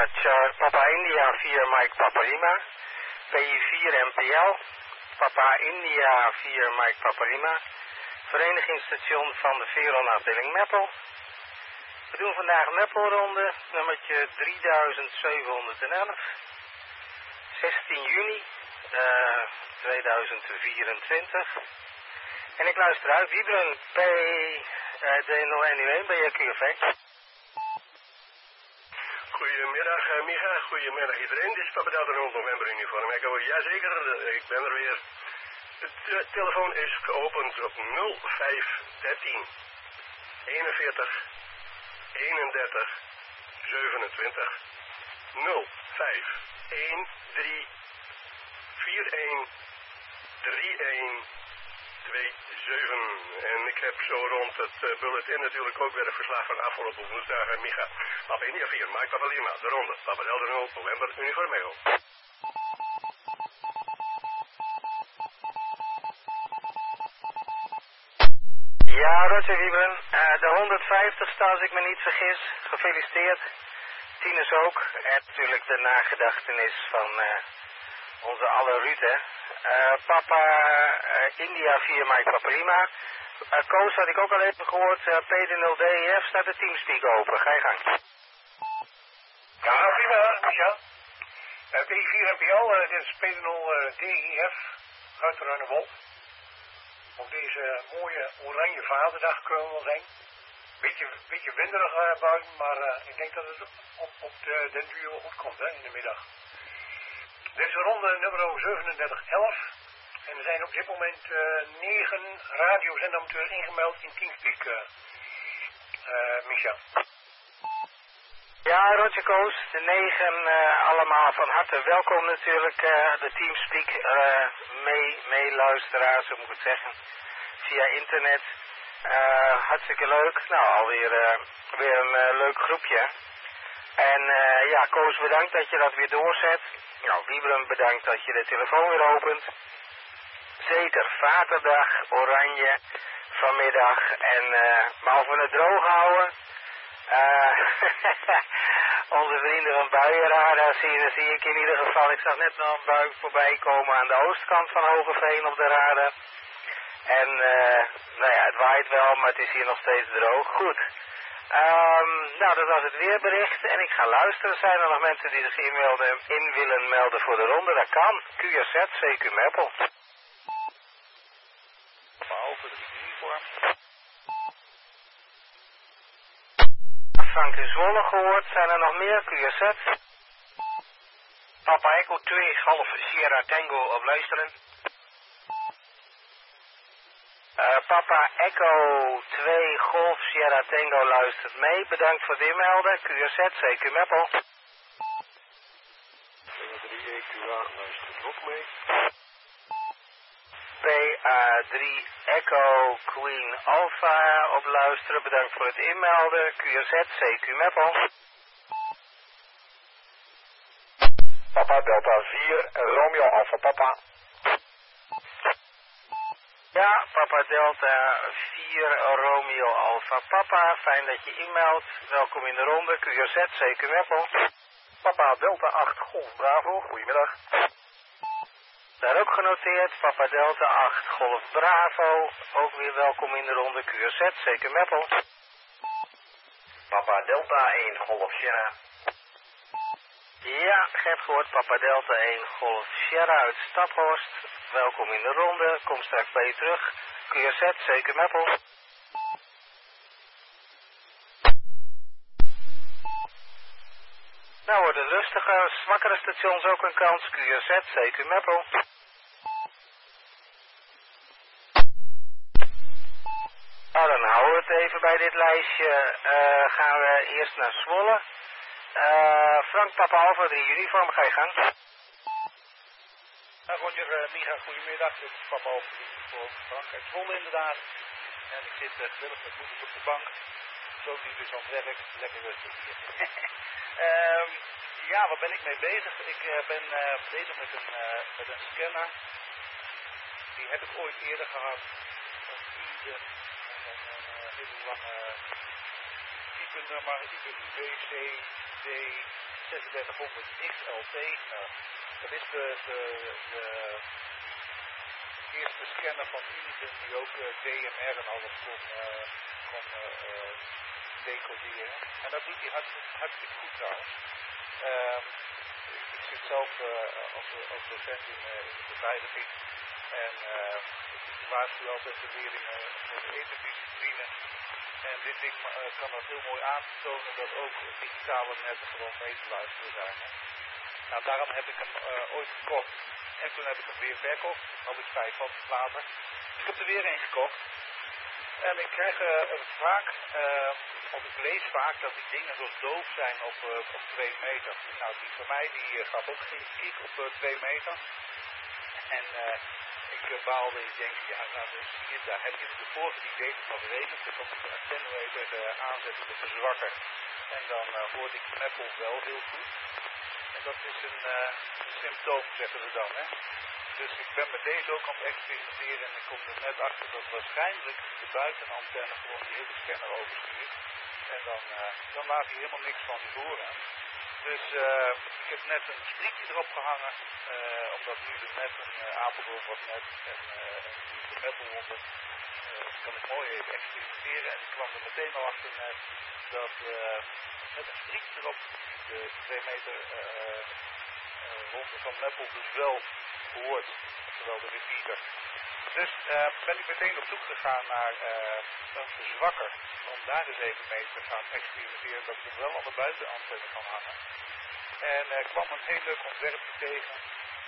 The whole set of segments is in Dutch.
Papa India 4 Mike Papa Lima. PI4 MPL. Papa India 4 Mike Papa Lima. Verenigingsstation van de Veron afdeling Meppel. We doen vandaag Meppelronde, nummertje 3711. 16 juni 2024. En ik luister uit, Wiebren PD0NU1 bij QFX. Goedemiddag Micha, goedemiddag iedereen. Dit is Papa Delta November uniform. Jazeker, ik ben er weer. De telefoon is geopend op 0513 41 31 27 0513 41 31 27. En ik heb zo rond het bulletin natuurlijk ook weer een verslag van afgelopen woensdag. Micha, Papa India 4, Mike Papa Lima, de ronde, Papa Delta November uniformeo. Ja, Roger Wiebren, de 150ste als ik me niet vergis, gefeliciteerd. Tinus ook, en natuurlijk de nagedachtenis van onze aller Ruud, hè. Papa India 4 Mike Papa Lima. Koos had ik ook al even gehoord, PD0DEF staat de Teamspeak open, ga je gang. Ja, prima, Micha. P4 MPL, dit is PD0DEF, Ruiterruine Wolf. Op deze mooie oranje vaderdag kunnen we wel zijn. Beetje winderig buiten, maar ik denk dat het op den duur wel goed komt, hè, in de middag. Dit is ronde nummer 3711. En er zijn op dit moment 9 radiozenders ingemeld in Teamspeak, Micha. Ja, Roger Koos, de 9 allemaal van harte welkom natuurlijk. De Teamspeak meeluisteraars, hoe moet ik het zeggen, via internet. Hartstikke leuk. Nou, alweer weer een leuk groepje. En ja, Koos, bedankt dat je dat weer doorzet. Nou, Wiebren, bedankt dat je de telefoon weer opent. Zeker, vaderdag, oranje, vanmiddag. En maar of we het droog houden. Onze vrienden van Buienradar zie ik in ieder geval. Ik zag net nog een bui voorbij komen aan de oostkant van Hogeveen op de radar. En nou ja, het waait wel, maar het is hier nog steeds droog. Goed. Nou, dat was het weerbericht. En ik ga luisteren. Zijn er nog mensen die zich in willen melden voor de ronde? Dat kan. QRZ, CQ Meppel. Behalve de uniform. Frank in Zwolle gehoord. Zijn er nog meer? QRZ. Papa Echo 2, half Sierra Tango op luisteren. Papa Echo 2 Golf Sierra Tango luistert mee. Bedankt voor het inmelden. QRZ, CQ Meppel. 3 EQA luistert ook mee. PA3 Echo Queen Alpha op luisteren. Bedankt voor het inmelden. QRZ, CQ Meppel. Papa Delta 4, Romeo Alpha Papa. Ja, Papa Delta 4 Romeo Alpha Papa. Fijn dat je inmeldt. Welkom in de ronde. QRZ, CQ Meppel. Papa Delta 8 Golf Bravo, goedemiddag. Daar ook genoteerd. Papa Delta 8 Golf Bravo. Ook weer welkom in de ronde. QRZ, CQ Meppel. Papa Delta 1 Golf Sierra. Ja, Gert gehoord. Papa Delta 1 Golf Sierra uit Staphorst. Welkom in de ronde. Kom straks bij je terug. QRZ, CQ Meppel. Nou worden het rustiger, zwakkere stations ook een kans. QRZ, CQ Meppel. Nou, dan houden we het even bij dit lijstje. Gaan we eerst naar Zwolle. Frank Papa Alpha 3 uniform, ga je gang. Roger, Micha, goedemiddag. Dit is Papa Alpha 3 voor Frank uit Zwolle inderdaad. En ik zit gezellig met moeders op de bank. Zo die dus aan het werk. Lekker rustig hier. Ja, waar ben ik mee bezig? Ik ben bezig met een scanner. Die heb ik ooit eerder gehad. Een vierde. En een hele lange type nummer. Type UBC, D, 3600 XLT. Dat is de eerste scanner van Uniden die ook DMR en alles kon decoderen. En dat doet hij hartstikke goed trouwens. Ik zit zelf als docent in de beveiliging en ik waarschuw altijd de leerlingen voor de eterdiscipline. En dit ding kan dat heel mooi aantonen dat ook digitale netten gewoon mee te luisteren zijn. Hè. Nou, daarom heb ik hem ooit gekocht. En toen heb ik hem weer verkocht, had ik 5 van later. Ik heb er weer een gekocht. En ik krijg vaak, of ik lees vaak dat die dingen zo doof zijn op 2 meter. Nou, die van mij die gaat ook geen kiek op 2 meter. En ik baalde, ik denk, ja, nou, dus hier, daar heb je de vorige die deed het nog redelijk. Dus als ik de attenuator aanzet, de verzwakker. En dan hoorde ik Apple wel heel goed. En dat is een symptoom, zeggen ze dan, hè. Dus ik ben met deze ook aan het experimenteren en ik kom er net achter dat waarschijnlijk de buitenantenne gewoon die hele scanner overstuurt. En dan laat hij helemaal niks van zich horen. Dus ik heb net een striekje erop gehangen, omdat nu de net een Apeldoorn was net en de Meppelhonden kan ik mooi even experimenteren. En ik kwam er meteen al achter net dat met een striekje erop de 2 meter ronde van Meppel dus wel hoort, oftewel de repeater. Dus ben ik meteen op zoek gegaan naar een verzwakker, om daar eens even mee te gaan experimenteren dat ik hem wel aan de buitenantenne kan hangen. En kwam een heel leuk ontwerpje tegen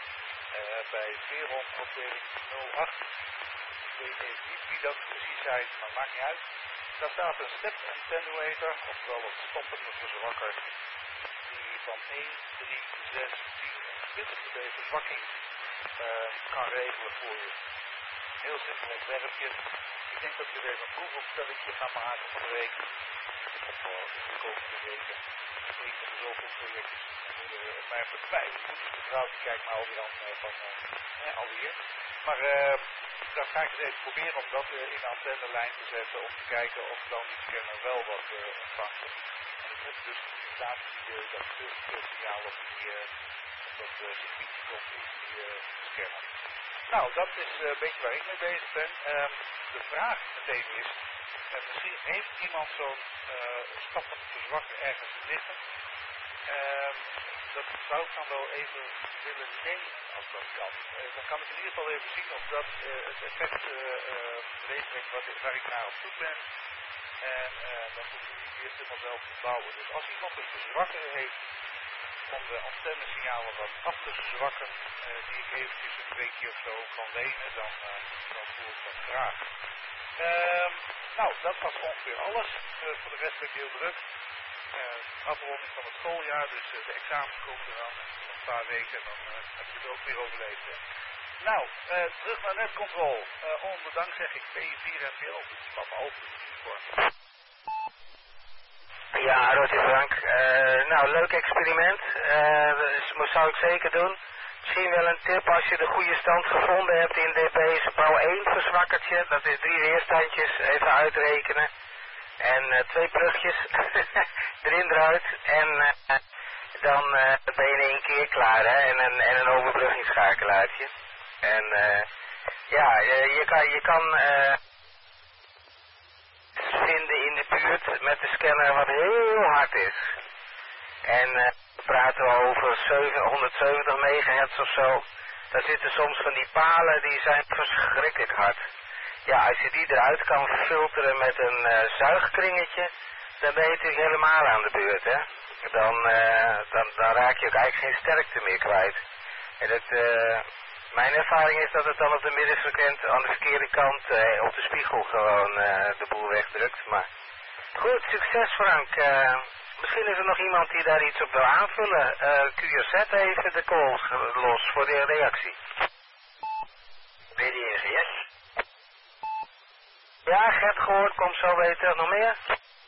bij Veron afdeling 08. Ik weet even niet wie dat precies zijn, maar maakt niet uit. Daar staat een step attenuator, oftewel een stompende verzwakker, die van 1, 3, 6, 10 en 20 dB verzwakking kan regelen voor je. Heel simpel ontwerpje. Ik denk dat we er even een proefopstelletje gaan maken van de week. Of de komende weken. Ik heb er zoveel projectjes. Maar even 5 minuten. De vrouw die kijkt maar alweer aan van alweer. Maar dan ga ik eens even proberen om dat in de antennelijn te zetten. Om te kijken of dan die scanner wel wat ontvangt. En ik heb dus inderdaad dat signaal op dat circuitje komt in die scanner. Nou, dat is een beetje waar ik mee bezig ben. De vraag meteen is, misschien heeft iemand zo'n stappend verzwakker ergens liggen. Dat zou ik dan wel even willen nemen als dat kan. Dan kan ik in ieder geval even zien of dat het effect wezenlijk waar ik naar op zoek ben. En dan moet ik niet eerst helemaal zelf bouwen. Dus als iemand een verzwakker heeft om de antennesignalen wat af te verzwakken, die ik eventjes een weekje of zo kan lenen, dan voel ik dat graag. Nou, dat was ongeveer alles. Voor de rest ben ik heel druk. Afronding van het schooljaar, dus de examens komen eraan. Een paar weken, dan heb je het ook weer overleefd. Nou, terug naar netcontrol. Onbedankt zeg ik P4 en PL. Dus die papa open voor. Ja, Roger Frank. Nou, leuk experiment. Dat zou ik zeker doen. Misschien wel een tip als je de goede stand gevonden hebt in dB's. Bouw 1 verzwakkertje. Dat is 3 weerstandjes. Even uitrekenen. En 2 plugjes. Erin eruit. En dan ben je in 1 keer klaar. Hè? En een overbruggingsschakelaartje. En ja, je kan vinden in de buurt met de scanner wat heel hard is. En we praten over 170 megahertz of zo. Daar zitten soms van die palen die zijn verschrikkelijk hard. Ja, als je die eruit kan filteren met een zuigkringetje, dan ben je natuurlijk helemaal aan de beurt, hè. Dan raak je ook eigenlijk geen sterkte meer kwijt. En mijn ervaring is dat het dan op de middenfrequent aan de verkeerde kant op de spiegel gewoon de boel wegdrukt. Maar goed, succes Frank. Misschien is er nog iemand die daar iets op wil aanvullen. QZ even de calls los voor de reactie. PDNGS. Ja, Gert gehoord, kom zo weer terug. Nog meer?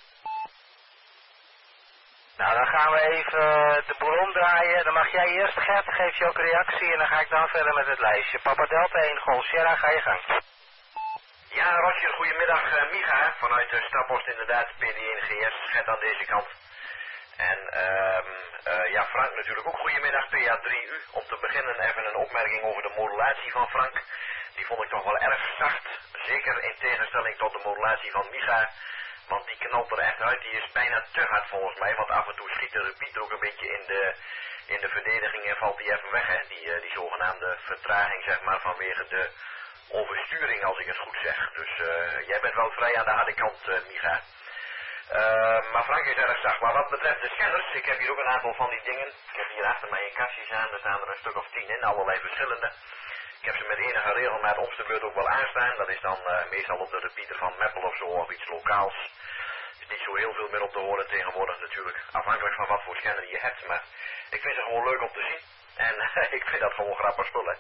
Nou, dan gaan we even de boel omdraaien. Dan mag jij eerst, Gert, geef je ook een reactie en dan ga ik dan verder met het lijstje. Papa Delta 1, Golf Sierra, ga je gang. Ja, Roger, goedemiddag. Micha, vanuit de Staphorst inderdaad, PDNGS, Gert aan deze kant. En Ja, Frank natuurlijk ook. Goedemiddag, PA3U. Om te beginnen even een opmerking over de modulatie van Frank. Die vond ik toch wel erg zacht. Zeker in tegenstelling tot de modulatie van Micha. Want die knalt er echt uit. Die is bijna te hard volgens mij. Want af en toe schiet de repeater ook een beetje in de verdediging en valt die even weg. Hè? Die zogenaamde vertraging, zeg maar, vanwege de oversturing, als ik het goed zeg. Dus jij bent wel vrij aan de harde kant, Micha. Maar Frank is erg zacht. Maar wat betreft de scanners, ik heb hier ook een aantal van die dingen. Ik heb hier achter mij een kastje aan, er staan er een stuk of 10 in, allerlei verschillende. Ik heb ze met enige regelmaat om de beurt ook wel aanstaan. Dat is dan meestal op de repeater van Meppel of zo, of iets lokaals. Er is niet zo heel veel meer op te horen tegenwoordig natuurlijk. Afhankelijk van wat voor scanner je hebt, maar ik vind ze gewoon leuk om te zien. En ik vind dat gewoon grappig spullen.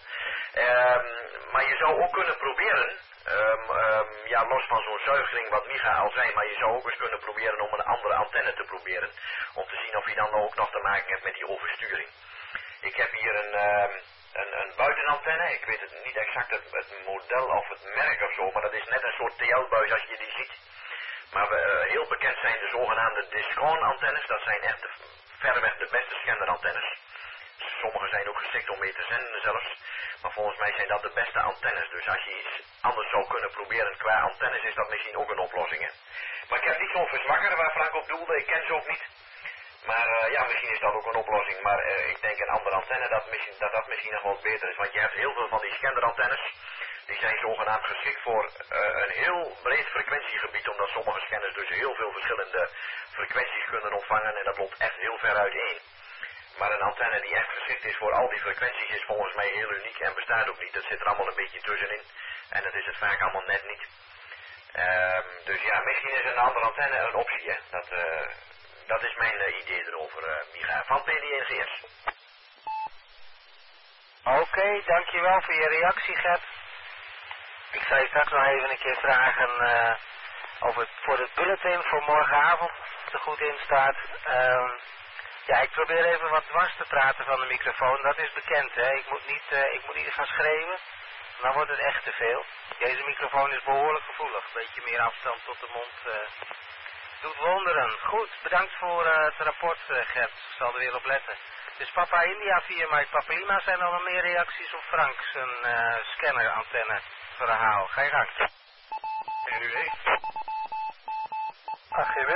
Maar je zou ook kunnen proberen, ja, los van zo'n zuigring wat Micha al zei, maar je zou ook eens kunnen proberen om een andere antenne te proberen. Om te zien of je dan ook nog te maken hebt met die oversturing. Ik heb hier een buitenantenne, ik weet het niet exact het model of het merk of zo, maar dat is net een soort TL-buis als je die ziet. Maar heel bekend zijn de zogenaamde Discon-antennes, dat zijn echt verreweg de beste scannerantennes. Sommige zijn ook geschikt om mee te zenden zelfs. Maar volgens mij zijn dat de beste antennes. Dus als je iets anders zou kunnen proberen qua antennes, is dat misschien ook een oplossing. Hè? Maar ik heb niet zo'n verzwakker waar Frank op doelde. Ik ken ze ook niet. Maar ja, misschien is dat ook een oplossing. Maar ik denk een andere antenne dat misschien nog wel beter is. Want je hebt heel veel van die scannerantennes. Die zijn zogenaamd geschikt voor een heel breed frequentiegebied. Omdat sommige scanners dus heel veel verschillende frequenties kunnen ontvangen. En dat loopt echt heel ver uiteen. Maar een antenne die echt geschikt is voor al die frequenties is volgens mij heel uniek en bestaat ook niet. Dat zit er allemaal een beetje tussenin. En dat is het vaak allemaal net niet. Dus ja, misschien is een andere antenne een optie, hè. Dat is mijn idee erover, Micha. Van PDNGS. Oké, dankjewel voor je reactie, Gert. Ik zal je straks nog even een keer vragen voor het bulletin voor morgenavond, als er goed in staat. Ja, ik probeer even wat dwars te praten van de microfoon. Dat is bekend, hè. Ik moet niet gaan schreeuwen. Dan wordt het echt te veel. Deze microfoon is behoorlijk gevoelig. Een beetje meer afstand tot de mond. Doet wonderen. Goed, bedankt voor het rapport, Gert. Ik zal er weer op letten. Dus Papa India via Mike Papa Lima. Zijn er nog meer reacties op Frank zijn scannerantenne verhaal? Ga je gang. NUE. AGW.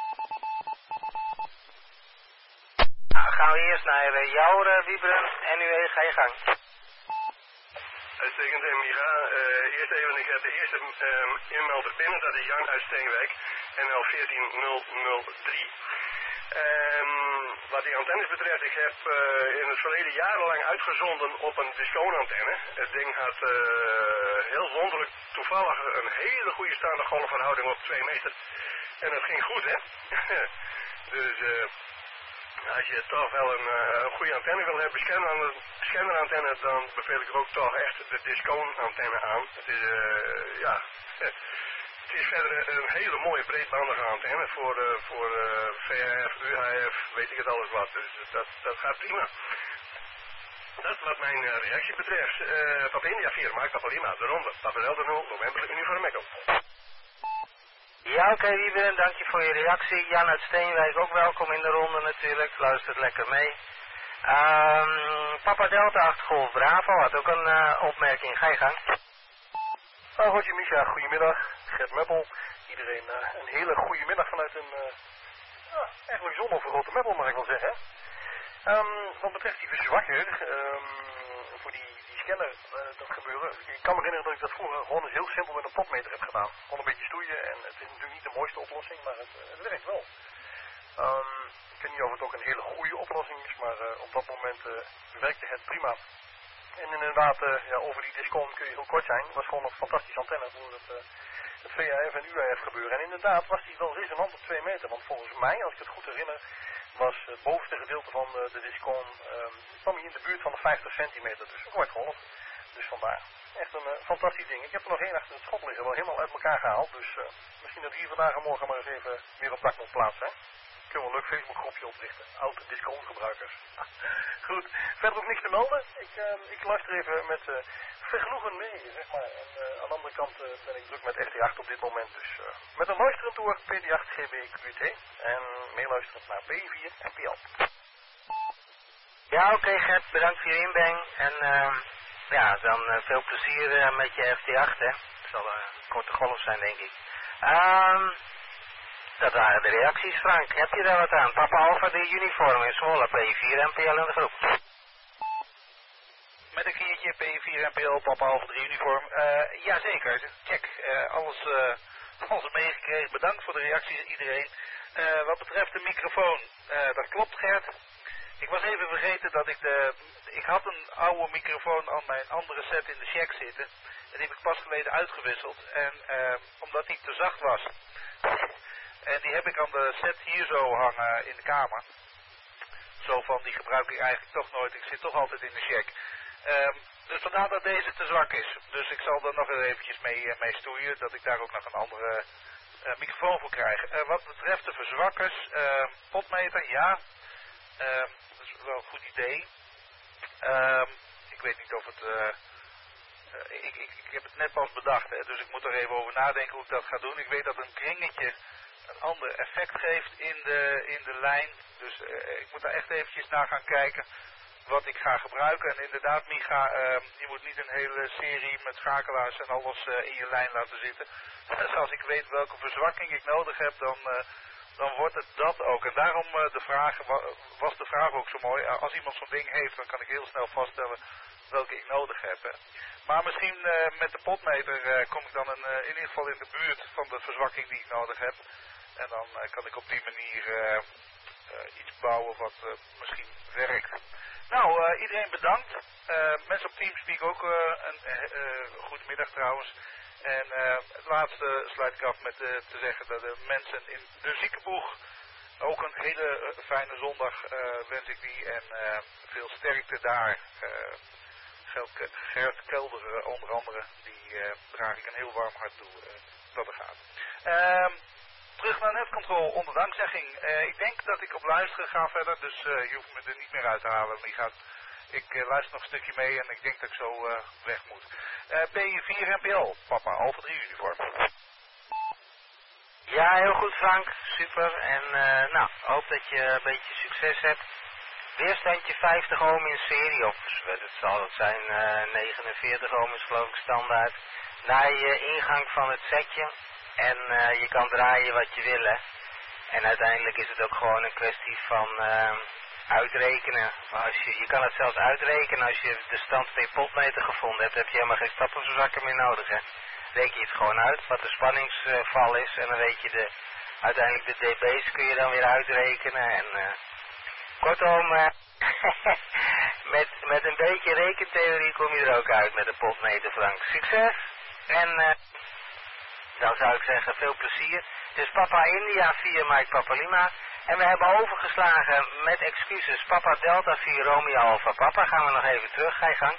Gaan we eerst naar jou, Wieberen. NUE, ga je gang. Uitstekend, en Micha. Eerst even, ik heb de eerste inmelder binnen, dat is Jan uit Steenwijk, NL 14003. Wat die antennes betreft, ik heb in het verleden jarenlang uitgezonden op een Discon-antenne. Het ding had heel wonderlijk toevallig een hele goede staande golfverhouding op 2 meter. En dat ging goed, hè? Dus als je toch wel een goede antenne wil hebben, scannerantenne, dan beveel ik ook toch echt de Discon-antenne aan. Het is, ja, het is verder een hele mooie breedbandige antenne voor VHF, UHF, weet ik het alles wat. Dus dat gaat prima. Dat is wat mijn reactie betreft. Papa India 4, Mike Papa Lima, de ronde. Papa Delta 0, November, Uniform Echo. Ja, oké, Wieberen, dank je voor je reactie. Jan uit Steenwijk, ook welkom in de ronde natuurlijk. Luistert lekker mee. Papa Delta 8 Golf Bravo had ook een opmerking. Ga je gang. Roger Micha, goedemiddag. Gert Meppel. Iedereen een hele goede middag vanuit een eigenlijk zonovergrote Meppel, mag ik wel zeggen. Wat betreft die verzwakker, voor die scanner, dat gebeuren. Ik kan me herinneren dat ik dat vroeger gewoon eens heel simpel met een potmeter heb gedaan. Gewoon een beetje stoeien en het is natuurlijk niet de mooiste oplossing, maar het werkt wel. Ik weet niet of het ook een hele goede oplossing is, maar op dat moment werkte het prima. En inderdaad, ja, over die Discon kun je heel kort zijn. Het was gewoon een fantastische antenne voor het VHF en UHF gebeuren. En inderdaad was die wel resonant op 2 meter. Want volgens mij, als ik het goed herinner, was het bovenste gedeelte van de Discon, kwam hij in de buurt van de 50 centimeter. Dus een kort golf. Dus vandaar. Echt een fantastisch ding. Ik heb er nog één achter het schot liggen, wel helemaal uit elkaar gehaald. Dus misschien dat hier vandaag en morgen maar eens even weer op dak moet plaatsen. Kunnen we een leuk Facebookgroepje oprichten. Oude Discon-gebruikers. Goed, verder ook niks te melden. Ik luister even met vergenoegen mee, zeg maar. En aan de andere kant ben ik druk met FT8 op dit moment. Dus met een luisterend door PD8 GB QT. En meeluisterend naar P4 NPL. Ja, oké, Gert, bedankt voor je inbreng. En ja, dan veel plezier met je FT8, hè. Het zal een korte golf zijn, denk ik. Dat waren de reacties, Frank. Heb je daar wat aan? Papa Alpha, de uniform in Zwolle, P4 NPL in de groep. Met een keertje P4 NPL, Papa Alpha 3 uniform. Jazeker, check. Alles meegekregen. Bedankt voor de reacties iedereen. Wat betreft de microfoon, dat klopt, Gert. Ik was even vergeten dat ik had een oude microfoon aan mijn andere set in de check zitten. En die heb ik pas geleden uitgewisseld. En omdat die te zacht was. En die heb ik aan de set hier zo hangen in de kamer. Zo van, die gebruik ik eigenlijk toch nooit. Ik zit toch altijd in de check. Dus vandaar dat deze te zwak is. Dus ik zal er nog eventjes mee stoeien. Dat ik daar ook nog een andere microfoon voor krijg. Wat betreft de verzwakkers. Potmeter, ja. Dat is wel een goed idee. Ik weet niet of het... Ik heb het net pas bedacht, hè, dus ik moet er even over nadenken hoe ik dat ga doen. Ik weet dat een kringetje een ander effect geeft in de lijn. Dus ik moet daar echt eventjes naar gaan kijken wat ik ga gebruiken. En inderdaad, Micha, je moet niet een hele serie met schakelaars en alles in je lijn laten zitten. Dus als ik weet welke verzwakking ik nodig heb, dan wordt het dat ook. En daarom was de vraag ook zo mooi. Als iemand zo'n ding heeft, dan kan ik heel snel vaststellen welke ik nodig heb. Hè. Maar misschien met de potmeter kom ik dan in ieder geval in de buurt van de verzwakking die ik nodig heb. En dan kan ik op die manier iets bouwen wat misschien werkt. Nou, iedereen bedankt. Mensen op Teamspeak ook een goedemiddag trouwens. En het laatste sluit ik af met te zeggen dat de mensen in de ziekenboeg ook een hele fijne zondag wens ik die. En veel sterkte daar. Gert Kelder onder andere, die draag ik een heel warm hart toe dat er gaat. Terug naar netcontrol onder dankzegging. Ik denk dat ik op luisteren ga verder, dus je hoeft me er niet meer uit te halen. Ik luister nog een stukje mee en ik denk dat ik zo weg moet. P4 NPL, Papa Alpha 3 uniform. Ja, heel goed, Frank. Super. En nou, hoop dat je een beetje succes hebt. Weerstandje 50 ohm in serie, of het zal het zijn 49 ohm is geloof ik standaard. Naar je ingang van het setje. En je kan draaien wat je wil, hè. En uiteindelijk is het ook gewoon een kwestie van uitrekenen. Je kan het zelfs uitrekenen als je de stand van je potmeter gevonden hebt. Heb je helemaal geen stappenverzakker meer nodig, hè. Reken je het gewoon uit wat de spanningsval is. En dan weet je uiteindelijk de dB's kun je dan weer uitrekenen. En kortom, met een beetje rekentheorie kom je er ook uit met de potmeter, Frank. Succes! En dan zou ik zeggen, veel plezier. Het is Papa India 4 Mike Papa Lima. En we hebben overgeslagen met excuses Papa Delta 4 Romeo Alpha Papa. Gaan we nog even terug, ga je gang.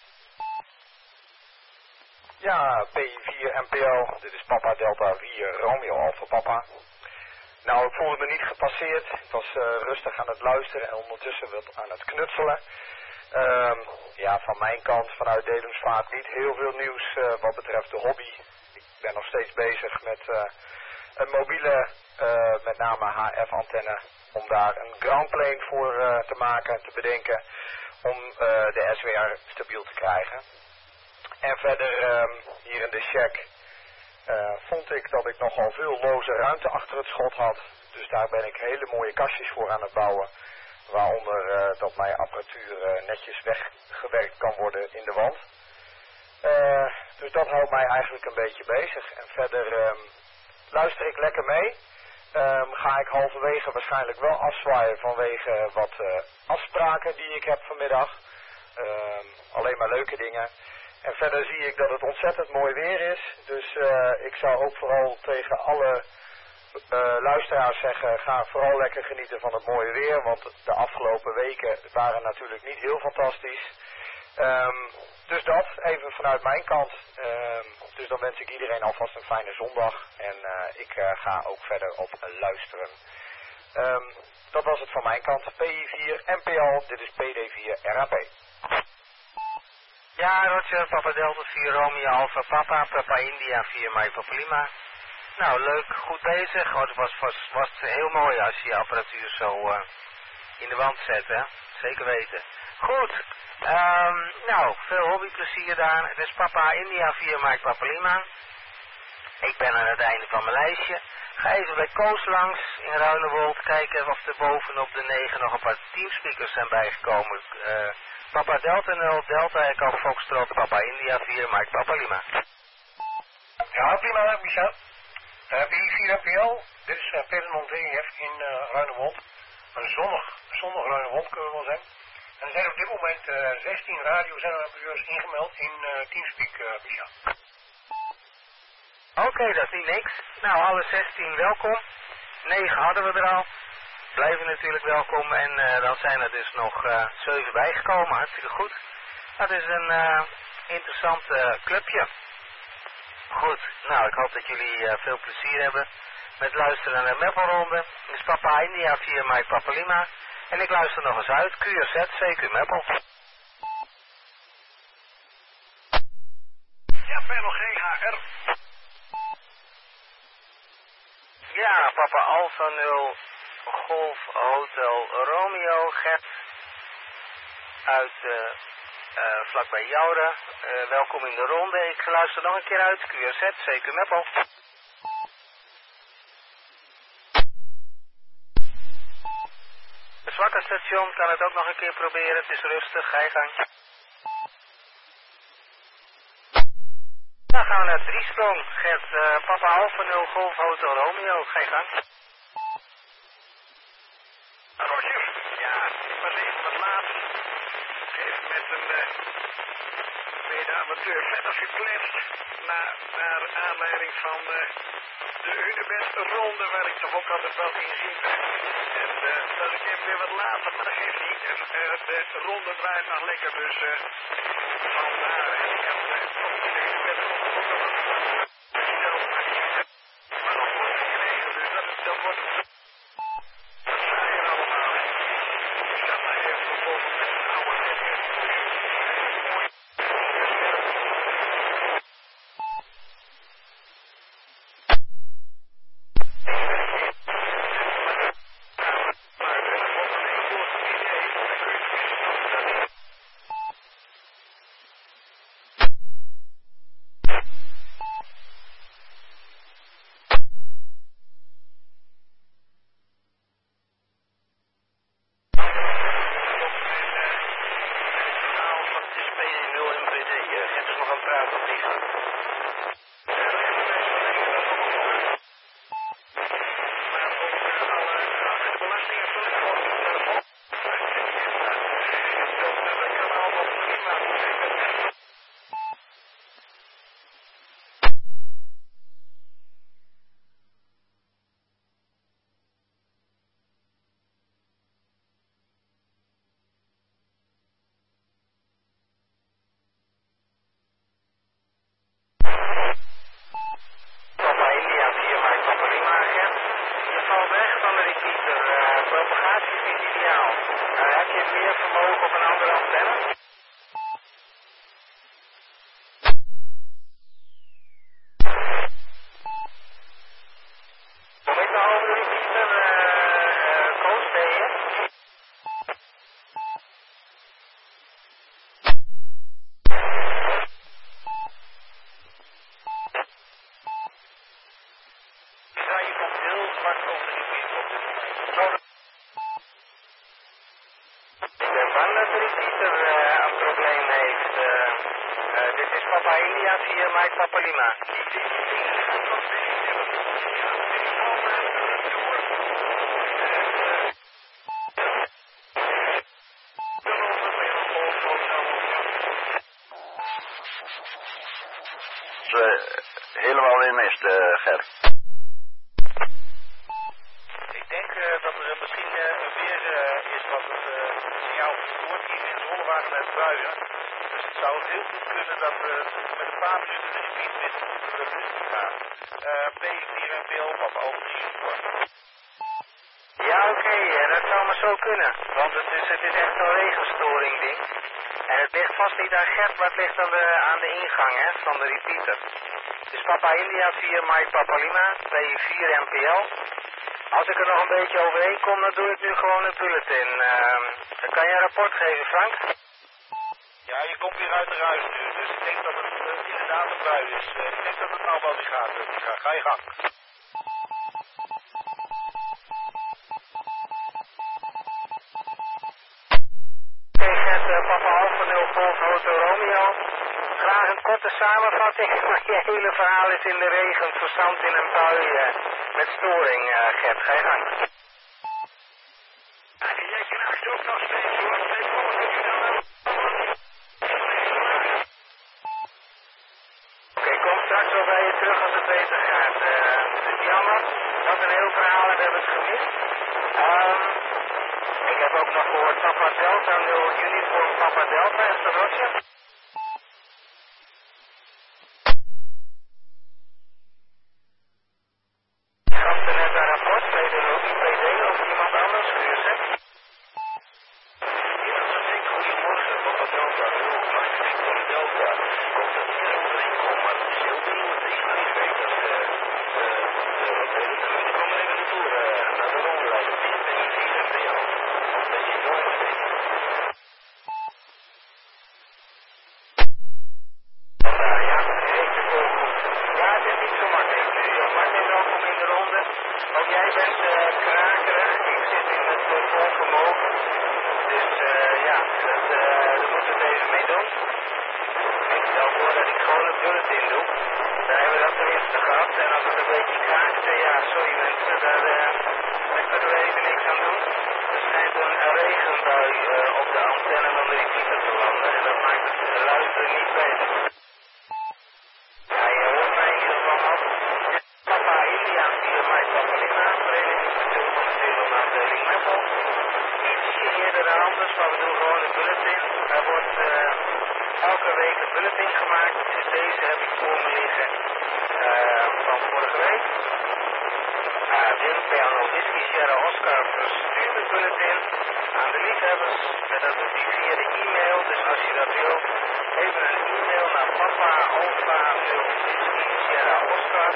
Ja, P4 NPL, dit is Papa Delta 4 Romeo Alpha Papa. Nou, ik voelde me niet gepasseerd. Ik was rustig aan het luisteren en ondertussen wat aan het knutselen. Ja, van mijn kant, vanuit Dedemsvaart, niet heel veel nieuws wat betreft de hobby. Ik ben nog steeds bezig met een mobiele, met name HF-antenne, om daar een groundplane voor te maken en te bedenken, om de SWR stabiel te krijgen. En verder, hier in de check, vond ik dat ik nogal veel loze ruimte achter het schot had. Dus daar ben ik hele mooie kastjes voor aan het bouwen. Waaronder dat mijn apparatuur netjes weggewerkt kan worden in de wand. Dus dat houdt mij eigenlijk een beetje bezig. En verder luister ik lekker mee. Ga ik halverwege waarschijnlijk wel afzwaaien vanwege wat afspraken die ik heb vanmiddag. Alleen maar leuke dingen. En verder zie ik dat het ontzettend mooi weer is. Dus ik zou ook vooral tegen alle luisteraars zeggen, ga vooral lekker genieten van het mooie weer. Want de afgelopen weken waren natuurlijk niet heel fantastisch. Dus dat, even vanuit mijn kant. Dus dan wens ik iedereen alvast een fijne zondag. En ik ga ook verder op luisteren. Dat was het van mijn kant. PI4 NPL, dit is PD4 RAP. Ja, Roger, Papa Delta 4 Romeo Alpha Papa, Papa India 4 Mike Papa Lima. Nou, leuk, goed bezig. Het was heel mooi als je je apparatuur zo in de wand zet, hè. zeker weten. Goed, nou, veel hobbyplezier daar. Het is Papa India 4 Mike Papa Lima. Ik ben aan het einde van mijn lijstje. Ga even bij Koos langs in Ruinewold kijken of er bovenop de 9 nog een paar teamspeakers zijn bijgekomen. Papa Delta 0, Delta Echo Foxtrot, Papa India 4 Mike Papa Lima. Ja, prima, Micha. B4MPL, dit is Pernod DEF in Ruinewold. Een zonnig Ruinewold kunnen we wel zijn. En er zijn op dit moment 16 radiozenders ingemeld in Teamspeak, Micha. Oké, dat is niet niks. Nou, alle 16 welkom. 9 hadden we er al. Blijven natuurlijk welkom en dan zijn er dus nog 7 bijgekomen. Hartstikke goed. Dat is een interessant clubje. Goed, nou ik hoop dat jullie veel plezier hebben met luisteren naar de Meppelronde. Dit is Papa India 4 Mike Papa Lima. En ik luister nog eens uit, QRZ, CQ Meppel. Ja, panel GHR. Ja, Papa Alpha 0 Golf Hotel Romeo, Gert uit vlakbij Joure. Welkom in de ronde. Ik luister nog een keer uit, QRZ, CQ Meppel. Het zwakke station kan het ook nog een keer proberen, het is rustig, ga je gang. Dan gaan we naar Driesprong, Gert, Papa Alpha 0 Golf Hotel Romeo, ga je gang. Roger, ja, ik was even wat laat. Even met een tweede amateur verder gekletst. Naar aanleiding van de Hunebest ronde waar ik toch ook altijd wel in zit. En dat ik even weer wat later, maar dat geeft niet. En de ronde draait nog lekker, dus vandaar. En ik had de Hunebest ronde ook nog wat gesteld, maar nog goed gekregen, dus dat wordt het. Dat zei je allemaal. Ik zat daar even vervolgens met een oude mooi. Helemaal in mist, Gert. Ik denk dat er misschien weer is wat het signaal verstoort. Hier in Zwolle waren net buien. Dus het zou heel goed kunnen dat we met een paar minuten de speedwit de rust gaan. P4MPL wat over de Ja, oké, dat zou maar zo kunnen. Want het is echt een regenstoring ding. En het ligt vast niet aan Gert, maar het ligt aan de ingang van de repeater. Dus Papa India 4 Mike Papa Lima, P4 MPL. Als ik er nog een beetje overheen kom, dan doe ik nu gewoon een bulletin. Dan kan je een rapport geven, Frank? Ja, je komt weer uit de ruis nu, dus ik denk dat het inderdaad een bui is. Ik denk dat het nou wel weer gaat. Ga je gang. Papa Alfa 0 Golf Hotel Romeo. Graag een korte samenvatting, maar je hele verhaal is in de regen, verzand in een bui met storing, Gert. Ga je gang. Jij krijgt ook nog steeds hoor. Wij volgen u dan. Oké, kom straks wel bij je terug als het beter gaat. Het is jammer, dat een heel verhaal en we hebben het gemist. Ik heb ook nog gehoord Papa Delta 0 Uniform Papa Delta, is dat Roger? Gaf er net een rapport, PD of iemand anders, kun je zeggen? Ja, dat is goedemorgen, Papa Delta 0, Mike Victor Delta. Komt dat niet overeenkomen, maar het is heel beroerd. Ik ga niet weten dat ik kom er even naartoe, naar de rondleiding. Ik ben hier 4 MPO. Dat je nooit weet. Ja, zeker volgoed. Ja, het is niet zo makkelijk nu. Martin, welkom in de ronde. Ook jij bent krakerig. Ik zit in het vol vermogen. Dus ja, daar moeten we het even mee doen. Ik stel voor dat ik gewoon het bulletin doe. Dan hebben we dat tenminste gehad. En als het een beetje kraakt, ja, sorry mensen, daar kunnen we even niks aan doen. Er schijnt een regenbui op de antenne van de repeater te landen. En dat maakt het luisteren niet beter. Ja, je hoort mij in ieder geval nog. Papa India, 4 mei, Papa Lima, verenigingsbestuur van de Veronafdeling Meppel. Ietsje eerder dan anders, maar we doen gewoon een bulletin. Er wordt elke week een bulletin gemaakt. Dus deze heb ik voor me liggen van vorige week. Wim Piano Whisky Sierra Oscar verstuurt de bulletin aan de liefhebbers. Dat doet hij via de e-mail, dus als je dat wilt, even een e-mail naar Papa Alfa 0 Whisky Sierra Oscar,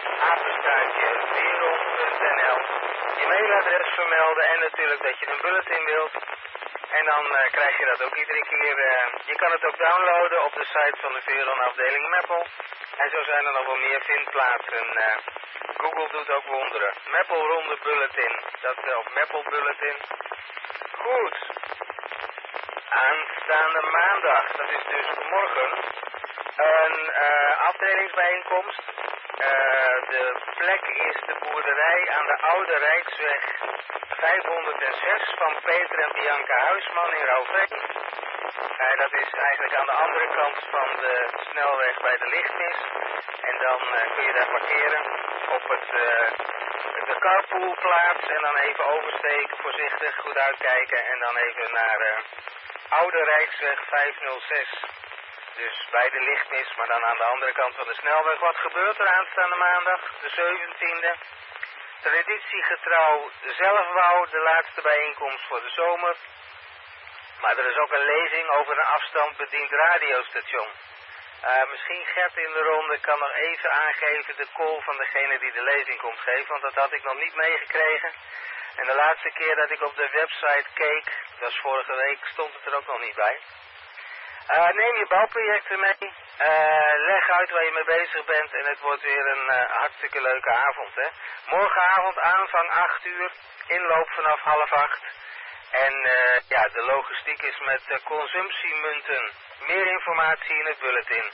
@wereld.nl. Je mailadres vermelden en natuurlijk dat je een bulletin wilt. En dan krijg je dat ook iedere keer. Je kan het ook downloaden op de site van de Veronafdeling Meppel. En zo zijn er nog wel meer vindplaatsen. Google doet ook wonderen. Meppel Ronde Bulletin. Of Meppel Bulletin. Goed. Aanstaande maandag, dat is dus morgen, een afdelingsbijeenkomst. De plek is de boerderij aan de Oude Rijksweg 506 van Peter en Bianca Huisman in Rauwveen. Dat is eigenlijk aan de andere kant van de snelweg bij de lichtmis. En dan kun je daar parkeren op de carpoolplaats en dan even oversteken, voorzichtig, goed uitkijken en dan even naar Oude Rijksweg 506. Dus bij de lichtmis, maar dan aan de andere kant van de snelweg. Wat gebeurt er aanstaande maandag, de 17e? Traditiegetrouw zelfbouw, de laatste bijeenkomst voor de zomer. Maar er is ook een lezing over een afstandsbediend radiostation. Misschien Gert in de ronde kan nog even aangeven de call van degene die de lezing komt geven, want dat had ik nog niet meegekregen. En de laatste keer dat ik op de website keek, dat was vorige week, stond het er ook nog niet bij. Neem je bouwprojecten mee, leg uit waar je mee bezig bent en het wordt weer een hartstikke leuke avond. Hè? Morgenavond aanvang 8 uur, inloop vanaf 7:30. En ja, de logistiek is met consumptiemunten. Meer informatie in het bulletin.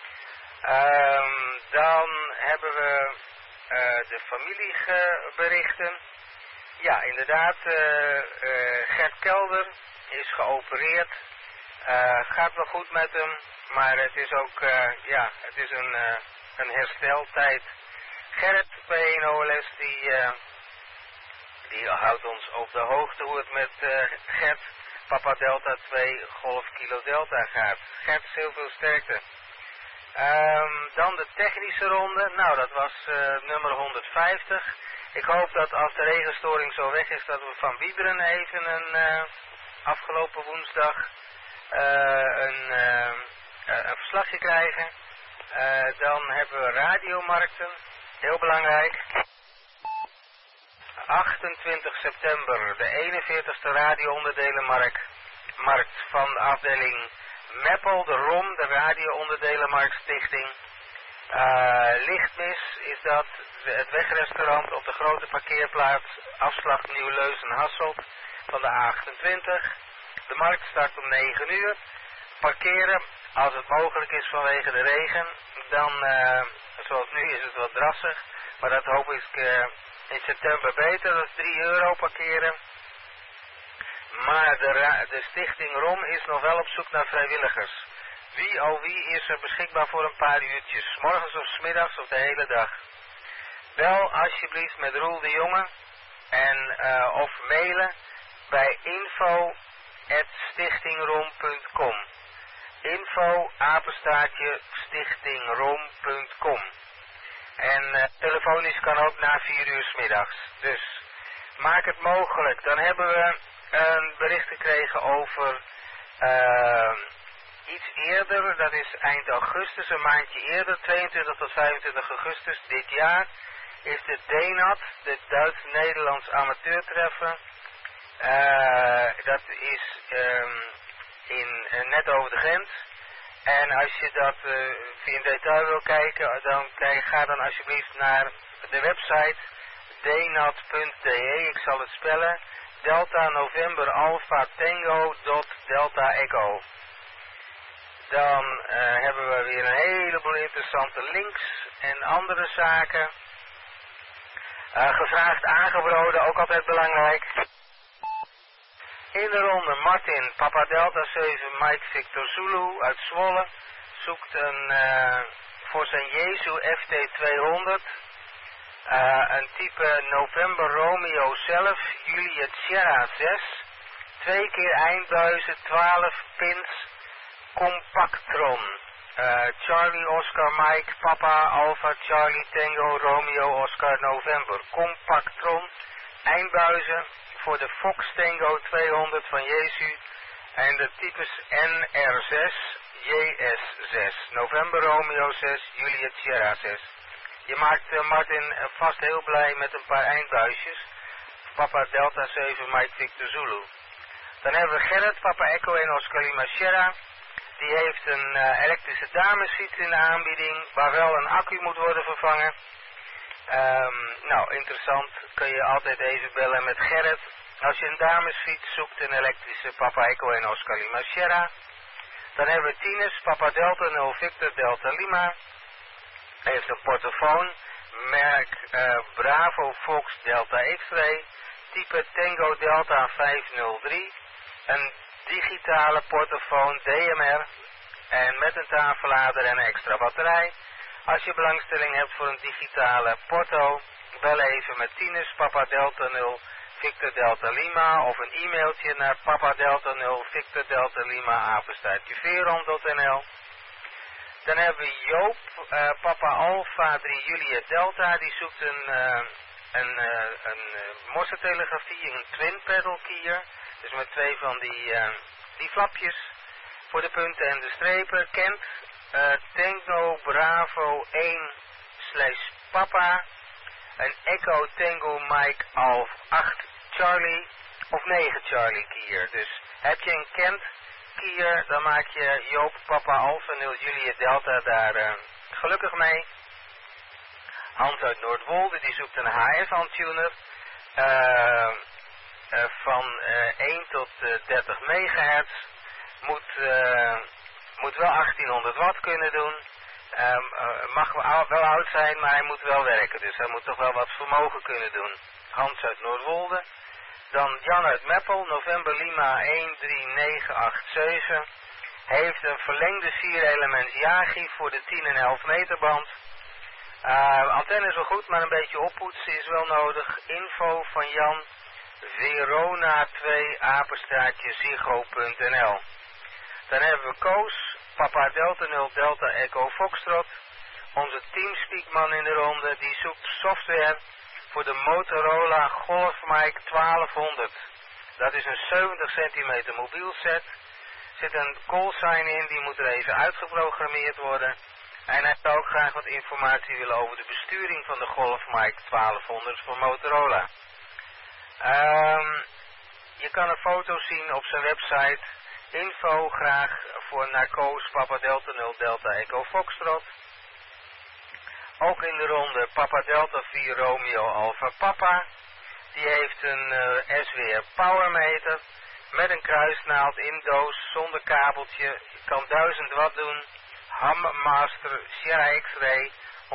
Dan hebben we de familieberichten. Ja, inderdaad, Gert Kelder is geopereerd. Gaat wel goed met hem, maar het is ook, ja, het is een hersteltijd. Gerrit bij 1 OLS, die houdt ons op de hoogte hoe het met Gert, Papa Delta 2, Golf Kilo Delta gaat. Gert, heel veel sterkte. Dan de technische ronde, nou dat was nummer 150. Ik hoop dat als de regenstoring zo weg is, dat we van Wieberen even afgelopen woensdag een verslagje krijgen. Dan hebben we radiomarkten, heel belangrijk. 28 september de 41ste radioonderdelenmarkt van de afdeling Meppel, de ROM, de radioonderdelenmarktstichting. Lichtmis is dat, het wegrestaurant op de grote parkeerplaats, afslag Nieuw-Leusen-Hasselt van de A28. De markt start om 9 uur. Parkeren, als het mogelijk is vanwege de regen, dan, zoals nu is het wat drassig, maar dat hoop ik in september beter, dat is €3 parkeren. Maar de stichting ROM is nog wel op zoek naar vrijwilligers. Wie is er beschikbaar voor een paar uurtjes, 's morgens of 's middags of de hele dag. Bel alsjeblieft met Roel de Jonge of mailen bij info@stichtingrom.com. info@stichtingrom.com. En telefonisch kan ook na 4 uur 's middags. Dus maak het mogelijk. Dan hebben we een bericht gekregen over iets eerder, dat is eind augustus, een maandje eerder, 22 tot 25 augustus dit jaar, is de DNAT, de Duits-Nederlands amateurtreffen. Dat is net over de grens. En als je dat in detail wil kijken, dan ga dan alsjeblieft naar de website dnat.de. Ik zal het spellen. Delta November Alpha Tango Delta Echo. Dan hebben we weer een heleboel interessante links en andere zaken. Gevraagd aangeboden, ook altijd belangrijk. In de ronde Martin, Papa Delta 7, Mike Victor Zulu uit Zwolle, zoekt voor zijn Jezu FT200, een type November Romeo zelf, Juliet Sierra 6, 2 keer eindbuizen, 12 pins, Compactron, Charlie Oscar Mike, Papa Alpha Charlie Tango Romeo Oscar November, Compactron, eindbuizen, voor de Fox Tango 200 van Jezu en de types NR6, JS6, November Romeo 6, Juliet Sierra 6. Je maakt Martin vast heel blij met een paar eindbuisjes. Papa Delta 7, Mike Victor Zulu. Dan hebben we Gerrit, Papa Echo en Oscar Lima Sierra. Die heeft een elektrische damesfiets in de aanbieding, waar wel een accu moet worden vervangen. Nou, interessant, kun je altijd even bellen met Gerrit. Als je een damesfiets zoekt, een elektrische Papa Echo en Oscar Lima Sierra. Dan hebben we Tines, Papa Delta 0 Victor Delta Lima. Hij heeft een portofoon, merk Bravo Fox Delta X-Ray, type Tango Delta 503. Een digitale portofoon DMR en met een tafellader en een extra batterij. Als je belangstelling hebt voor een digitale porto, bel even met Tines, Papa Delta 0, Victor Delta Lima of een e-mailtje naar Papa Delta 0, Victor Delta Lima, @veron.nl. Dan hebben we Joop, Papa Alpha 3 Juliet Delta, die zoekt een morsetelegrafie, een twin pedal keyer, dus met 2 van die flapjes voor de punten en de strepen. Kent Tango Bravo 1/Papa, een Echo Tango Mike Alf 8 Charlie of 9 Charlie keyer. Dus heb je een Kent keyer, dan maak je Joop Papa Alpha 0 Juliet Delta daar gelukkig mee. Hans uit Noordwolde, die zoekt een HF-antuner van 1 tot 30 megahertz. Moet wel 1800 watt kunnen doen. Mag wel oud zijn, maar hij moet wel werken. Dus hij moet toch wel wat vermogen kunnen doen. Hans uit Noordwolde. Dan Jan uit Meppel, November Lima 13987. Heeft een verlengde 4-elements Yagi voor de 10 en 11 meter band. Antenne is wel goed, maar een beetje oppoetsen is wel nodig. Info van Jan, Verona2@ziggo.nl. Dan hebben we Koos, Papa Delta 0 Delta Echo Foxtrot. Onze Teamspeakman in de ronde, die zoekt software voor de Motorola Golf Mic 1200. Dat is een 70 centimeter mobiel set. Zit een call sign in, die moet er even uitgeprogrammeerd worden. En hij zou ook graag wat informatie willen over de besturing van de Golf Mic 1200 van Motorola. Je kan een foto zien op zijn website. Info graag voor Narcos Papa Delta 0 Delta Echo Foxtrot. Ook in de ronde Papa Delta 4 Romeo Alpha Papa. Die heeft een SWR Power Meter met een kruisnaald in doos zonder kabeltje. Je kan 1000 watt doen. Hammaster Sierra X-Ray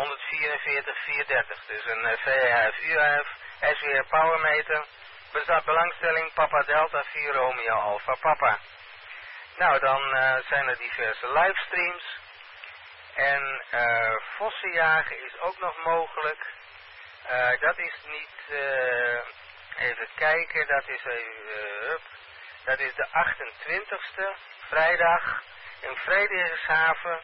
144-430. Dus een VHF-UHF SWR Power Meter. Bestaat belangstelling Papa Delta 4 Romeo Alpha Papa. Nou, dan zijn er diverse livestreams. En vossenjagen is ook nog mogelijk. Dat is niet, even kijken, dat is dat is de 28e, vrijdag, in Frederikshaven,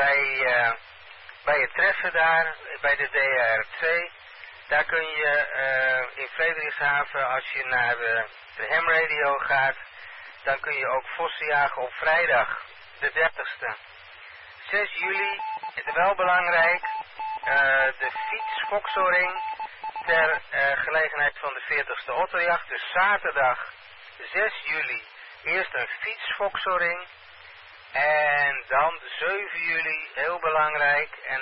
bij het treffen daar, bij de DRC. Daar kun je in Frederikshaven, als je naar de Ham Radio gaat, dan kun je ook vossen jagen op vrijdag, de 30e. 6 juli, wel belangrijk, de fietsfoksoring ter gelegenheid van de 40ste otterjacht. Dus zaterdag 6 juli eerst een fietsfoksoring en dan 7 juli, heel belangrijk, en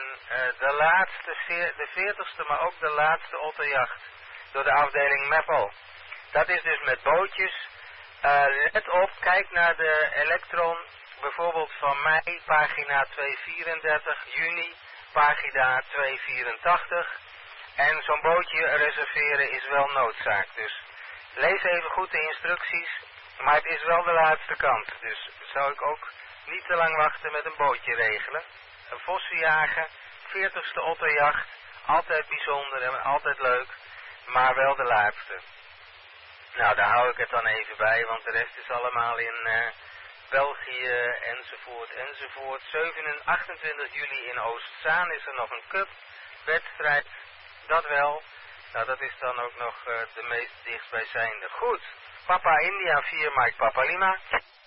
de 40ste, maar ook de laatste otterjacht door de afdeling Meppel. Dat is dus met bootjes. Let op, kijk naar de Elektron, bijvoorbeeld van mei, pagina 234, juni, pagina 284. En zo'n bootje reserveren is wel noodzaak. Dus lees even goed de instructies, maar het is wel de laatste kant. Dus zou ik ook niet te lang wachten met een bootje regelen. Een vossenjagen, 40ste otterjacht, altijd bijzonder en altijd leuk, maar wel de laatste. Nou, daar hou ik het dan even bij, want de rest is allemaal in België enzovoort enzovoort. 28 juli in Oostzaan is er nog een cup-wedstrijd, dat wel. Nou, dat is dan ook nog de meest dichtstbijzijnde. Goed, Papa India 4 Mike Papa Lima.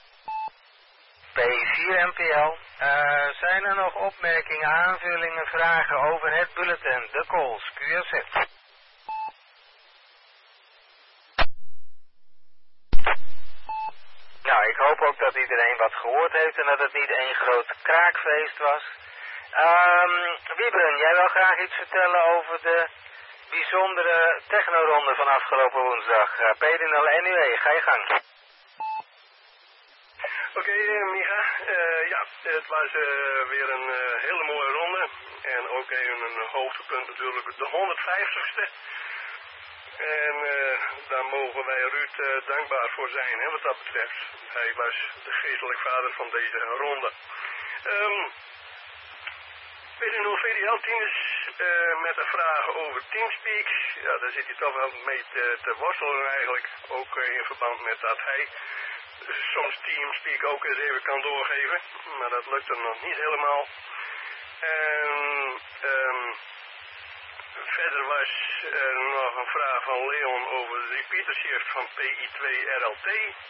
P4 MPL. Zijn er nog opmerkingen, aanvullingen, vragen over het bulletin, de calls, QRZ? Nou, ik hoop ook dat iedereen wat gehoord heeft en dat het niet één groot kraakfeest was. Wiebren, jij wil graag iets vertellen over de bijzondere technoronde van afgelopen woensdag. PD0 NUE, ga je gang. Oké, Micha. Ja, het was weer een hele mooie ronde. En ook even een hoogtepunt natuurlijk, de 150ste. En daar mogen wij Ruud dankbaar voor zijn, hè, wat dat betreft. Hij was de geestelijk vader van deze ronde. PD0 VDL-teams met een vraag over Teamspeak. Ja, daar zit hij toch wel mee te worstelen eigenlijk. Ook in verband met dat hij soms Teamspeak ook eens even kan doorgeven. Maar dat lukt hem nog niet helemaal. En verder was er nog een vraag van Leon over de repeater shift van PI2RLT.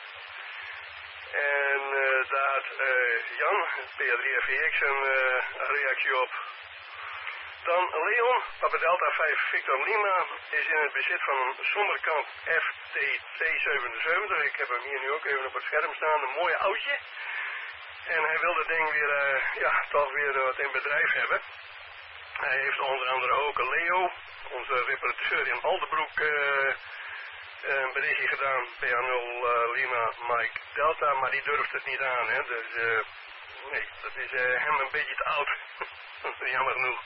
En daar had Jan, PR3FEX, een reactie op. Dan Leon, Papa Delta 5 Victor Lima, is in het bezit van een Sonderkamp FT277. Ik heb hem hier nu ook even op het scherm staan, een mooie oudje. En hij wil dat ding weer, toch weer wat in bedrijf hebben. Hij heeft onder andere ook een Leo, onze reparateur in Aldenbroek, een berichtje gedaan, PA0 Lima Mike Delta, maar die durft het niet aan, hè. Dus nee, dat is hem een beetje te oud. Jammer genoeg.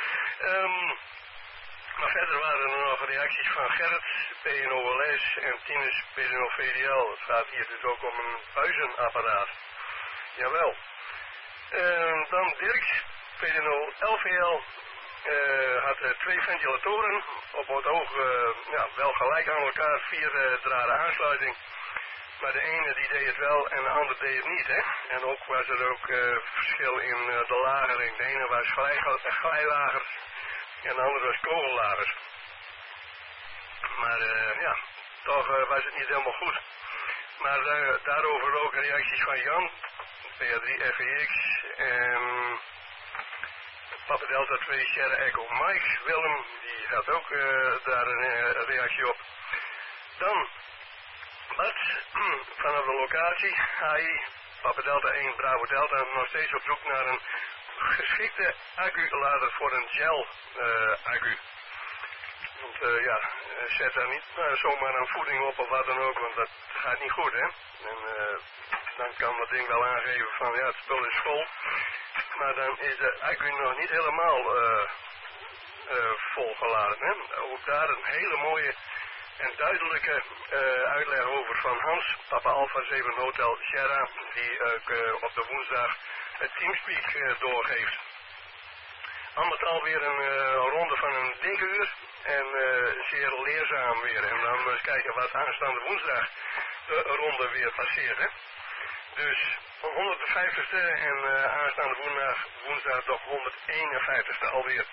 Maar verder waren er nog reacties van Gerrit, PNOLS en Tinus PNO VDL. Het gaat hier dus ook om een buizenapparaat. Jawel. Dan Dirk, PNO LVL, had 2 ventilatoren op het oog, wel gelijk aan elkaar, 4 draden aansluiting. Maar de ene die deed het wel en de andere deed het niet, hè. En ook was er ook verschil in de lagering. De ene was glijlager en de andere was kogellager. Maar toch was het niet helemaal goed. Maar daarover ook reacties van Jan, PR3FEX en Papa Delta 2 Sierra Echo Mike Willem, die had ook daar een reactie op. Dan Bart, vanaf de locatie, AI, Papa Delta 1, Bravo Delta, nog steeds op zoek naar een geschikte acculader voor een gel accu. Want zet daar niet zomaar een voeding op of wat dan ook, want dat gaat niet goed, hè. En dan kan dat ding wel aangeven van, ja, het spul is vol. Maar dan is de accu nog niet helemaal volgeladen, hè. Ook daar een hele mooie en duidelijke uitleg over van Hans, Papa Alpha 7 Hotel Sierra, die op de woensdag het Teamspeak doorgeeft. Al met al weer een ronde van een dikke uur en zeer leerzaam weer. En dan eens kijken wat aanstaande woensdag de ronde weer passeert, hè. Dus 150ste en aanstaande woensdag de 151ste alweer.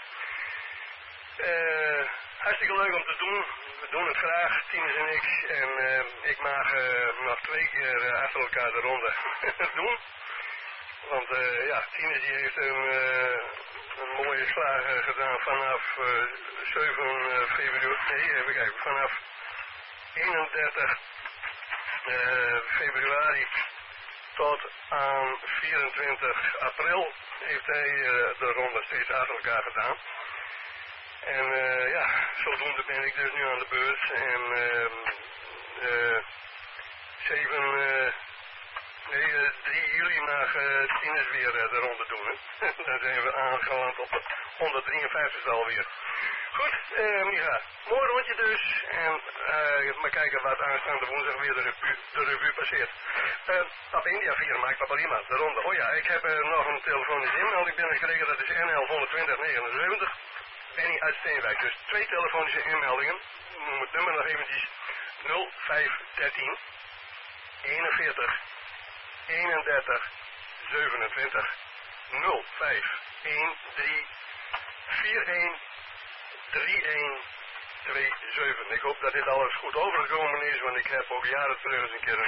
Hartstikke leuk om te doen. We doen het graag, Tinus en ik. En ik mag nog 2 keer achter elkaar de ronde doen. Want Tinus die heeft een mooie slag gedaan vanaf 7 februari. Nee, even kijken. Vanaf 31 februari tot aan 24 april heeft hij de ronde steeds achter elkaar gedaan. En zodoende ben ik dus nu aan de beurt. En 3 juli mag Tinus weer de ronde doen. Hè? Dan zijn we aangeland op de 153 alweer. Goed, Micha, mooi rondje dus. En maar kijken wat aanstaande woensdag weer de revue passeert. Papa India 4 maakt Papa Lima, de ronde. Oh ja, ik heb nog een telefonische inmelding binnengekregen. Dat is NL 12079. Benny uit Steenwijk. Dus 2 telefonische inmeldingen. Noem het nummer nog eventjes. 0513 41 31 27 0513 41 31 27. Ik hoop dat dit alles goed overgekomen is, want ik heb ook jaren terug eens een keer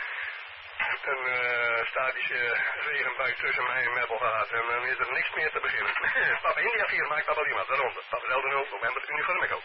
een statische regenbui tussen mij en Meppel gehad. En dan is er niks meer te beginnen. Papa India 4 maakt Papa Lima, de ronde. Papa Delta 0, november, uniform echo.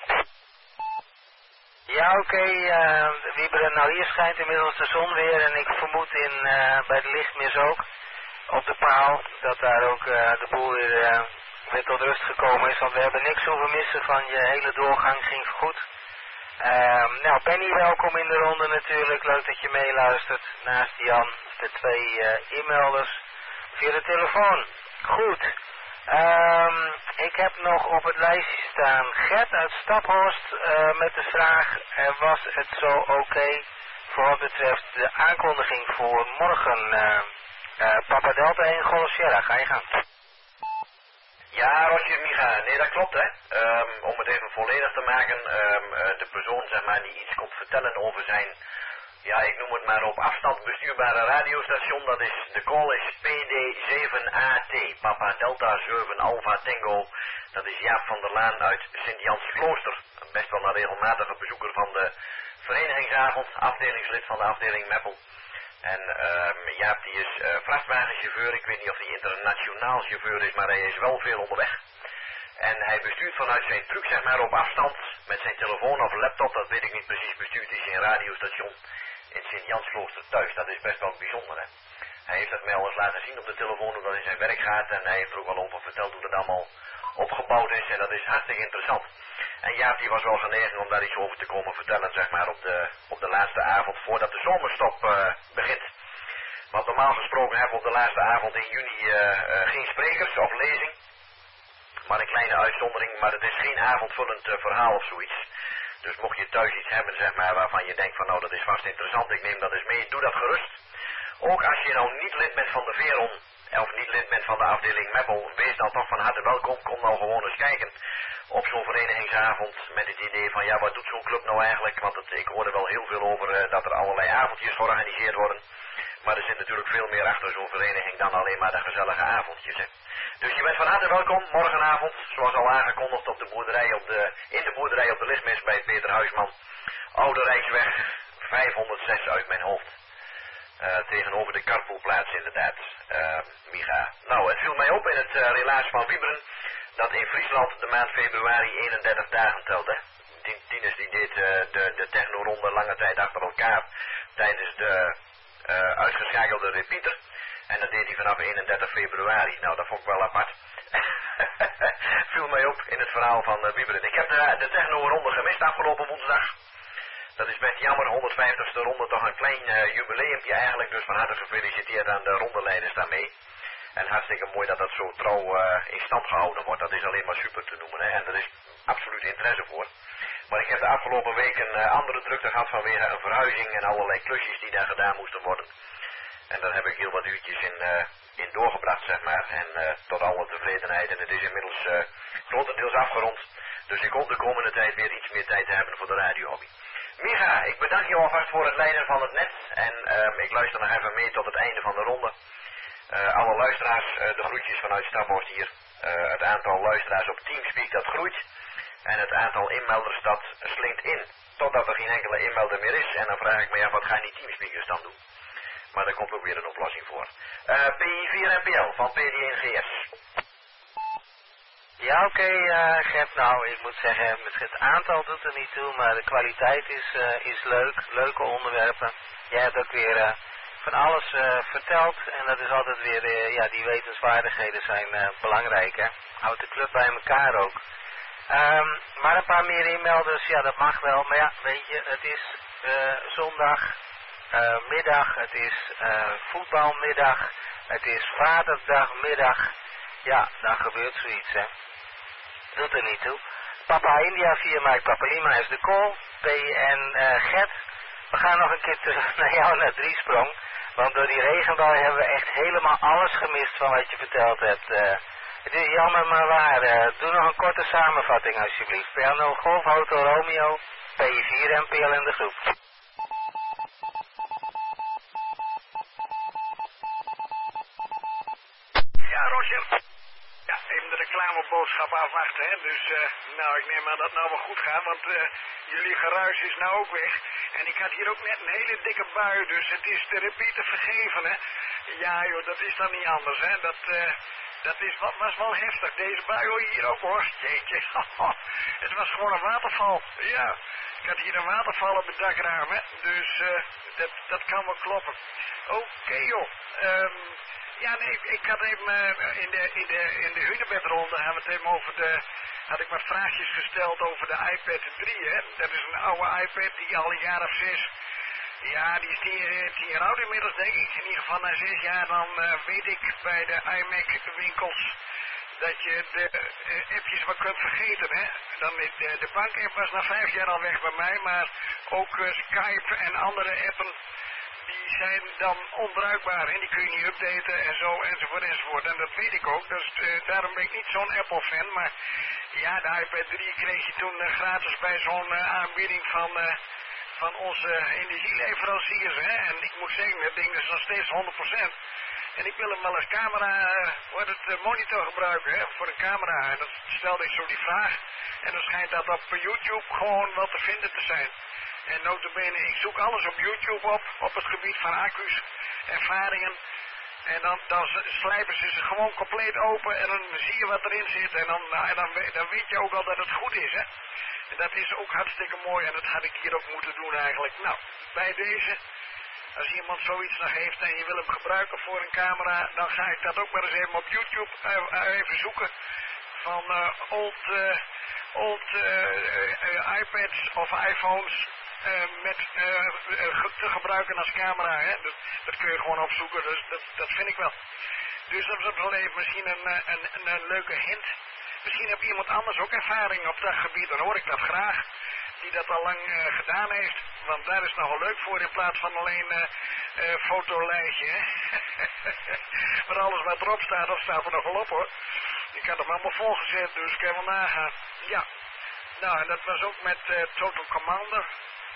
Ja, oké, Wieberen, nou hier schijnt inmiddels de zon weer en ik vermoed bij de lichtmis ook, op de paal, dat daar ook de boel weer tot rust gekomen is, want we hebben niks hoeven missen van je hele doorgang, ging goed. Nou, Penny, welkom in de ronde natuurlijk, leuk dat je meeluistert, naast Jan, de 2 e-mailers, via de telefoon. Goed. Ik heb nog op het lijstje staan Gert uit Staphorst met de vraag, was het zo oké voor wat betreft de aankondiging voor morgen? Papa Delta 1 Golf Sierra, ga je gang. Ja, Roger Micha, nee dat klopt hè. Om het even volledig te maken, de persoon zeg maar die iets komt vertellen over zijn, ja ik noem het maar op afstand bestuurbare radiostation, dat is, de call is PD7AT, Papa Delta 7 Alpha Tango, dat is Jaap van der Laan uit Sint-Jans Klooster, best wel een regelmatige bezoeker van de verenigingsavond, afdelingslid van de afdeling Meppel. En Jaap die is vrachtwagenchauffeur, ik weet niet of hij internationaal chauffeur is, maar hij is wel veel onderweg. En hij bestuurt vanuit zijn truck zeg maar op afstand, met zijn telefoon of laptop, dat weet ik niet precies, bestuurt hij zijn radiostation in Sint-Jansklooster thuis. Dat is best wel bijzonder hè. Hij heeft het mij al eens laten zien op de telefoon hoe dat in zijn werk gaat en hij heeft er ook al over verteld hoe dat allemaal opgebouwd is en dat is hartstikke interessant. En Jaap die was wel genegen om daar iets over te komen vertellen zeg maar op de laatste avond voordat de zomerstop begint. Want normaal gesproken hebben we op de laatste avond in juni geen sprekers of lezing. Maar een kleine uitzondering, maar het is geen avondvullend verhaal of zoiets. Dus mocht je thuis iets hebben zeg maar waarvan je denkt van nou dat is vast interessant, ik neem dat eens mee, doe dat gerust. Ook als je nou niet lid bent van de Veron of niet lid bent van de afdeling Meppel, wees dan toch van harte welkom, kom nou gewoon eens kijken op zo'n verenigingsavond met het idee van ja wat doet zo'n club nou eigenlijk, want ik hoor er wel heel veel over dat er allerlei avondjes georganiseerd worden. Maar er zit natuurlijk veel meer achter zo'n vereniging dan alleen maar de gezellige avondjes. Hè. Dus je bent van harte welkom morgenavond, zoals al aangekondigd op de boerderij in de boerderij op de Lismis bij Peter Huisman. Oude Rijksweg 506 uit mijn hoofd. Tegenover de carpoolplaats inderdaad, Micha. Nou, het viel mij op in het relaas van Wieberen dat in Friesland de maand februari 31 dagen telt, hè. Martinez die deed de techno-ronde lange tijd achter elkaar tijdens de uitgeschakelde repeater. En dat deed hij vanaf 31 februari. Nou, dat vond ik wel apart. Viel mij op in het verhaal van Wieberen. Ik heb de techno-ronde gemist afgelopen woensdag. Dat is best jammer, 150ste ronde, toch een klein jubileumpje eigenlijk. Dus van harte gefeliciteerd aan de rondeleiders daarmee. En hartstikke mooi dat dat zo trouw in stand gehouden wordt. Dat is alleen maar super te noemen, hè. En er is absoluut interesse voor. Maar ik heb de afgelopen weken andere drukte gehad vanwege een verhuizing en allerlei klusjes die daar gedaan moesten worden. En daar heb ik heel wat uurtjes in doorgebracht, zeg maar. En tot alle tevredenheid. En het is inmiddels grotendeels afgerond. Dus ik hoop de komende tijd weer iets meer tijd te hebben voor de radiohobby. Micha, ik bedank je alvast voor het leiden van het net. En ik luister nog even mee tot het einde van de ronde. Alle luisteraars, de groetjes vanuit Staphorst hier. Het aantal luisteraars op Teamspeak dat groeit. En het aantal inmelders dat slinkt in. Totdat er geen enkele inmelder meer is. En dan vraag ik me af, wat gaan die Teamspeakers dan doen? Maar daar komt ook weer een oplossing voor. PI4NPL van PD1GS. Ja, oké, Gert. Nou, ik moet zeggen, het aantal doet er niet toe, maar de kwaliteit is leuk. Leuke onderwerpen. Jij hebt ook weer van alles verteld. En dat is altijd weer, die wetenswaardigheden zijn belangrijk, hè. Houdt de club bij elkaar ook. Maar een paar meer inmelders, ja, dat mag wel. Maar ja, weet je, het is zondagmiddag, het is voetbalmiddag, het is vaderdag-middag. Ja, dan gebeurt zoiets, hè. Doet er niet toe. Papa India via Mike Papa Lima is de call. PN Gert. We gaan nog een keer terug naar jou naar Driesprong. Want door die regenbui hebben we echt helemaal alles gemist van wat je verteld hebt. Het is jammer maar waar. Doe nog een korte samenvatting alsjeblieft. Piano Golf Hotel Romeo. P4 NPL in de groep. Ja, Roger. Ja, even de reclameboodschap afwachten, hè. Dus, nou, ik neem aan dat het nou wel goed gaat, want jullie geruis is nou ook weg. En ik had hier ook net een hele dikke bui, dus het is de repeater vergeven, hè. Ja, joh, dat is dan niet anders, hè. Dat was wel heftig. Deze bui hoor je hier ook, hoor. Jeetje. Het was gewoon een waterval. Ja, ik had hier een waterval op het dakraam, hè. Dus, dat kan wel kloppen. Oké, joh. Ja, nee, ik had even in de hunebedronde hebben we het even over had ik wat vraagjes gesteld over de iPad 3, hè. Dat is een oude iPad die al een jaar of 6, ja, die is 10 jaar oud inmiddels, denk ik. In ieder geval na 6 jaar, dan weet ik bij de iMac winkels dat je de appjes wat kunt vergeten, hè. Dan de bankapp was na 5 jaar al weg bij mij, maar ook Skype en andere appen, die zijn dan onbruikbaar en die kun je niet updaten en zo enzovoort enzovoort. En dat weet ik ook, dus daarom ben ik niet zo'n Apple-fan. Maar ja, de iPad 3 kreeg je toen gratis bij zo'n aanbieding van onze energieleveranciers. Hè? En ik moet zeggen, dat ding is nog steeds 100%. En ik wil hem wel als camera, monitor gebruiken, hè, voor een camera. En dan stelde ik zo die vraag. En dan schijnt dat op YouTube gewoon wel te vinden te zijn. En notabene, ik zoek alles op YouTube op het gebied van accu's, ervaringen. En dan slijpen ze gewoon compleet open en dan zie je wat erin zit. En dan weet je ook al dat het goed is, hè. En dat is ook hartstikke mooi en dat had ik hier ook moeten doen eigenlijk. Nou, bij deze, als iemand zoiets nog heeft en je wil hem gebruiken voor een camera, dan ga ik dat ook maar eens even op YouTube even zoeken. Van old iPads of iPhones te gebruiken als camera, hè. Dat kun je gewoon opzoeken, dus dat vind ik wel. Dus dat is wel even misschien een leuke hint. Misschien heb iemand anders ook ervaring op dat gebied, dan hoor ik dat graag. Die dat al lang gedaan heeft, want daar is het nogal leuk voor in plaats van alleen fotolijstje, hè. Maar alles wat erop staat, dat staat er nog wel op, hoor. Ik had hem allemaal volgezet, dus ik kan wel nagaan. Ja, nou en dat was ook met Total Commander.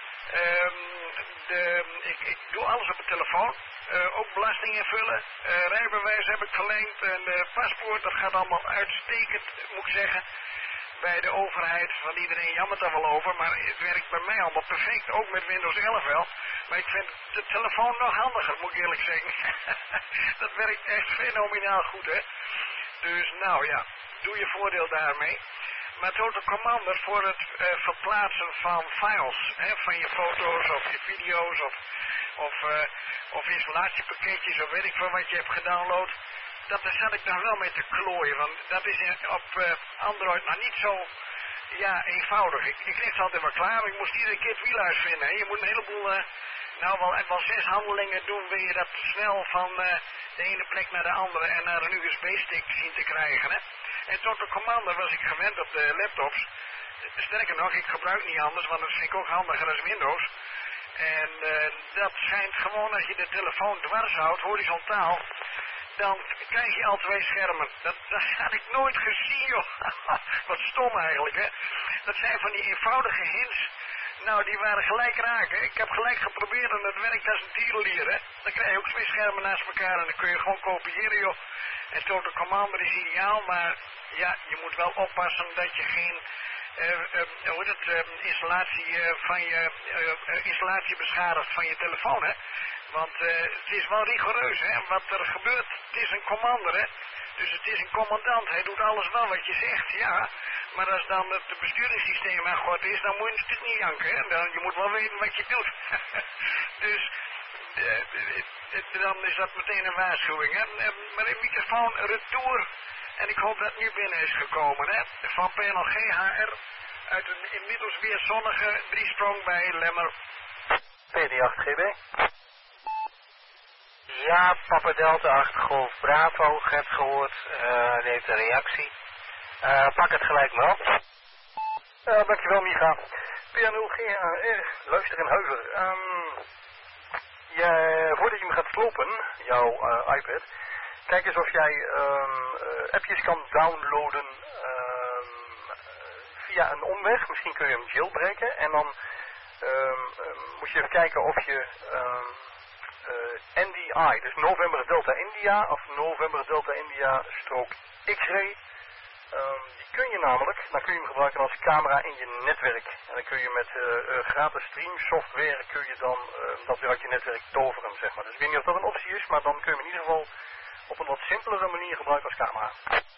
Ik doe alles op de telefoon. Ook belasting invullen. Rijbewijs heb ik verlengd. En paspoort, dat gaat allemaal uitstekend, moet ik zeggen. Bij de overheid, van iedereen jammert daar wel over. Maar het werkt bij mij allemaal perfect. Ook met Windows 11 wel. Maar ik vind de telefoon nog handiger, moet ik eerlijk zeggen. Dat werkt echt fenomenaal goed, hè. Dus nou ja, doe je voordeel daarmee. maar Total Commander voor het verplaatsen van files, hè, van je foto's of je video's of installatiepakketjes of weet ik veel wat je hebt gedownload. Daar zat ik dan wel mee te klooien, want dat is op Android nog niet zo eenvoudig. Ik kreeg het altijd wel klaar, ik moest iedere keer het wiel uitvinden. Hè. Je moet een heleboel, wel 6 handelingen doen, wil je dat snel van de ene plek naar de andere en naar een USB-stick zien te krijgen. Hè. En Total Commander was ik gewend op de laptops. Sterker nog, ik gebruik niet anders, want dat vind ik ook handiger dan Windows. En dat schijnt gewoon, als je de telefoon dwars houdt, horizontaal, dan krijg je al 2 schermen. Dat had ik nooit gezien, joh. Wat stom eigenlijk, hè. Dat zijn van die eenvoudige hints. Nou, die waren gelijk raak, hè. Ik heb gelijk geprobeerd en dat werkt als een tierenlier, hè. Dan krijg je ook 2 schermen naast elkaar en dan kun je gewoon kopiëren, joh. En Total Commander is ideaal, maar ja, je moet wel oppassen dat je geen installatie beschadigt van je telefoon, hè. Want het is wel rigoureus, hè. Wat er gebeurt, het is een commander, hè. Dus het is een commandant, hij doet alles wel wat je zegt, ja. Maar als dan het besturingssysteem aan God is, dan moet je het niet janken, hè. Je moet wel weten wat je doet. Dus dan is dat meteen een waarschuwing, hè. Maar een microfoon retour, en ik hoop dat het nu binnen is gekomen, hè. Van panel GHR uit een inmiddels weer zonnige 3-sprong bij Lemmer. PD8GB. Ja, Papa Delta 8 Golf Bravo, Gert gehoord, die heeft een reactie. Pak het gelijk maar op. Dankjewel Micha. PA0GAR, luister in Huiver. Voordat je hem gaat slopen, jouw iPad, kijk eens of jij appjes kan downloaden via een omweg. Misschien kun je hem jailbreken en dan moet je even kijken of je NDI, dus November Delta India of November Delta India strook X-ray. Die kun je namelijk, dan kun je hem gebruiken als camera in je netwerk. En dan kun je met gratis streamsoftware kun je dan dat weer uit je netwerk toveren, zeg maar. Dus ik weet niet of dat een optie is, maar dan kun je hem in ieder geval op een wat simpelere manier gebruiken als camera.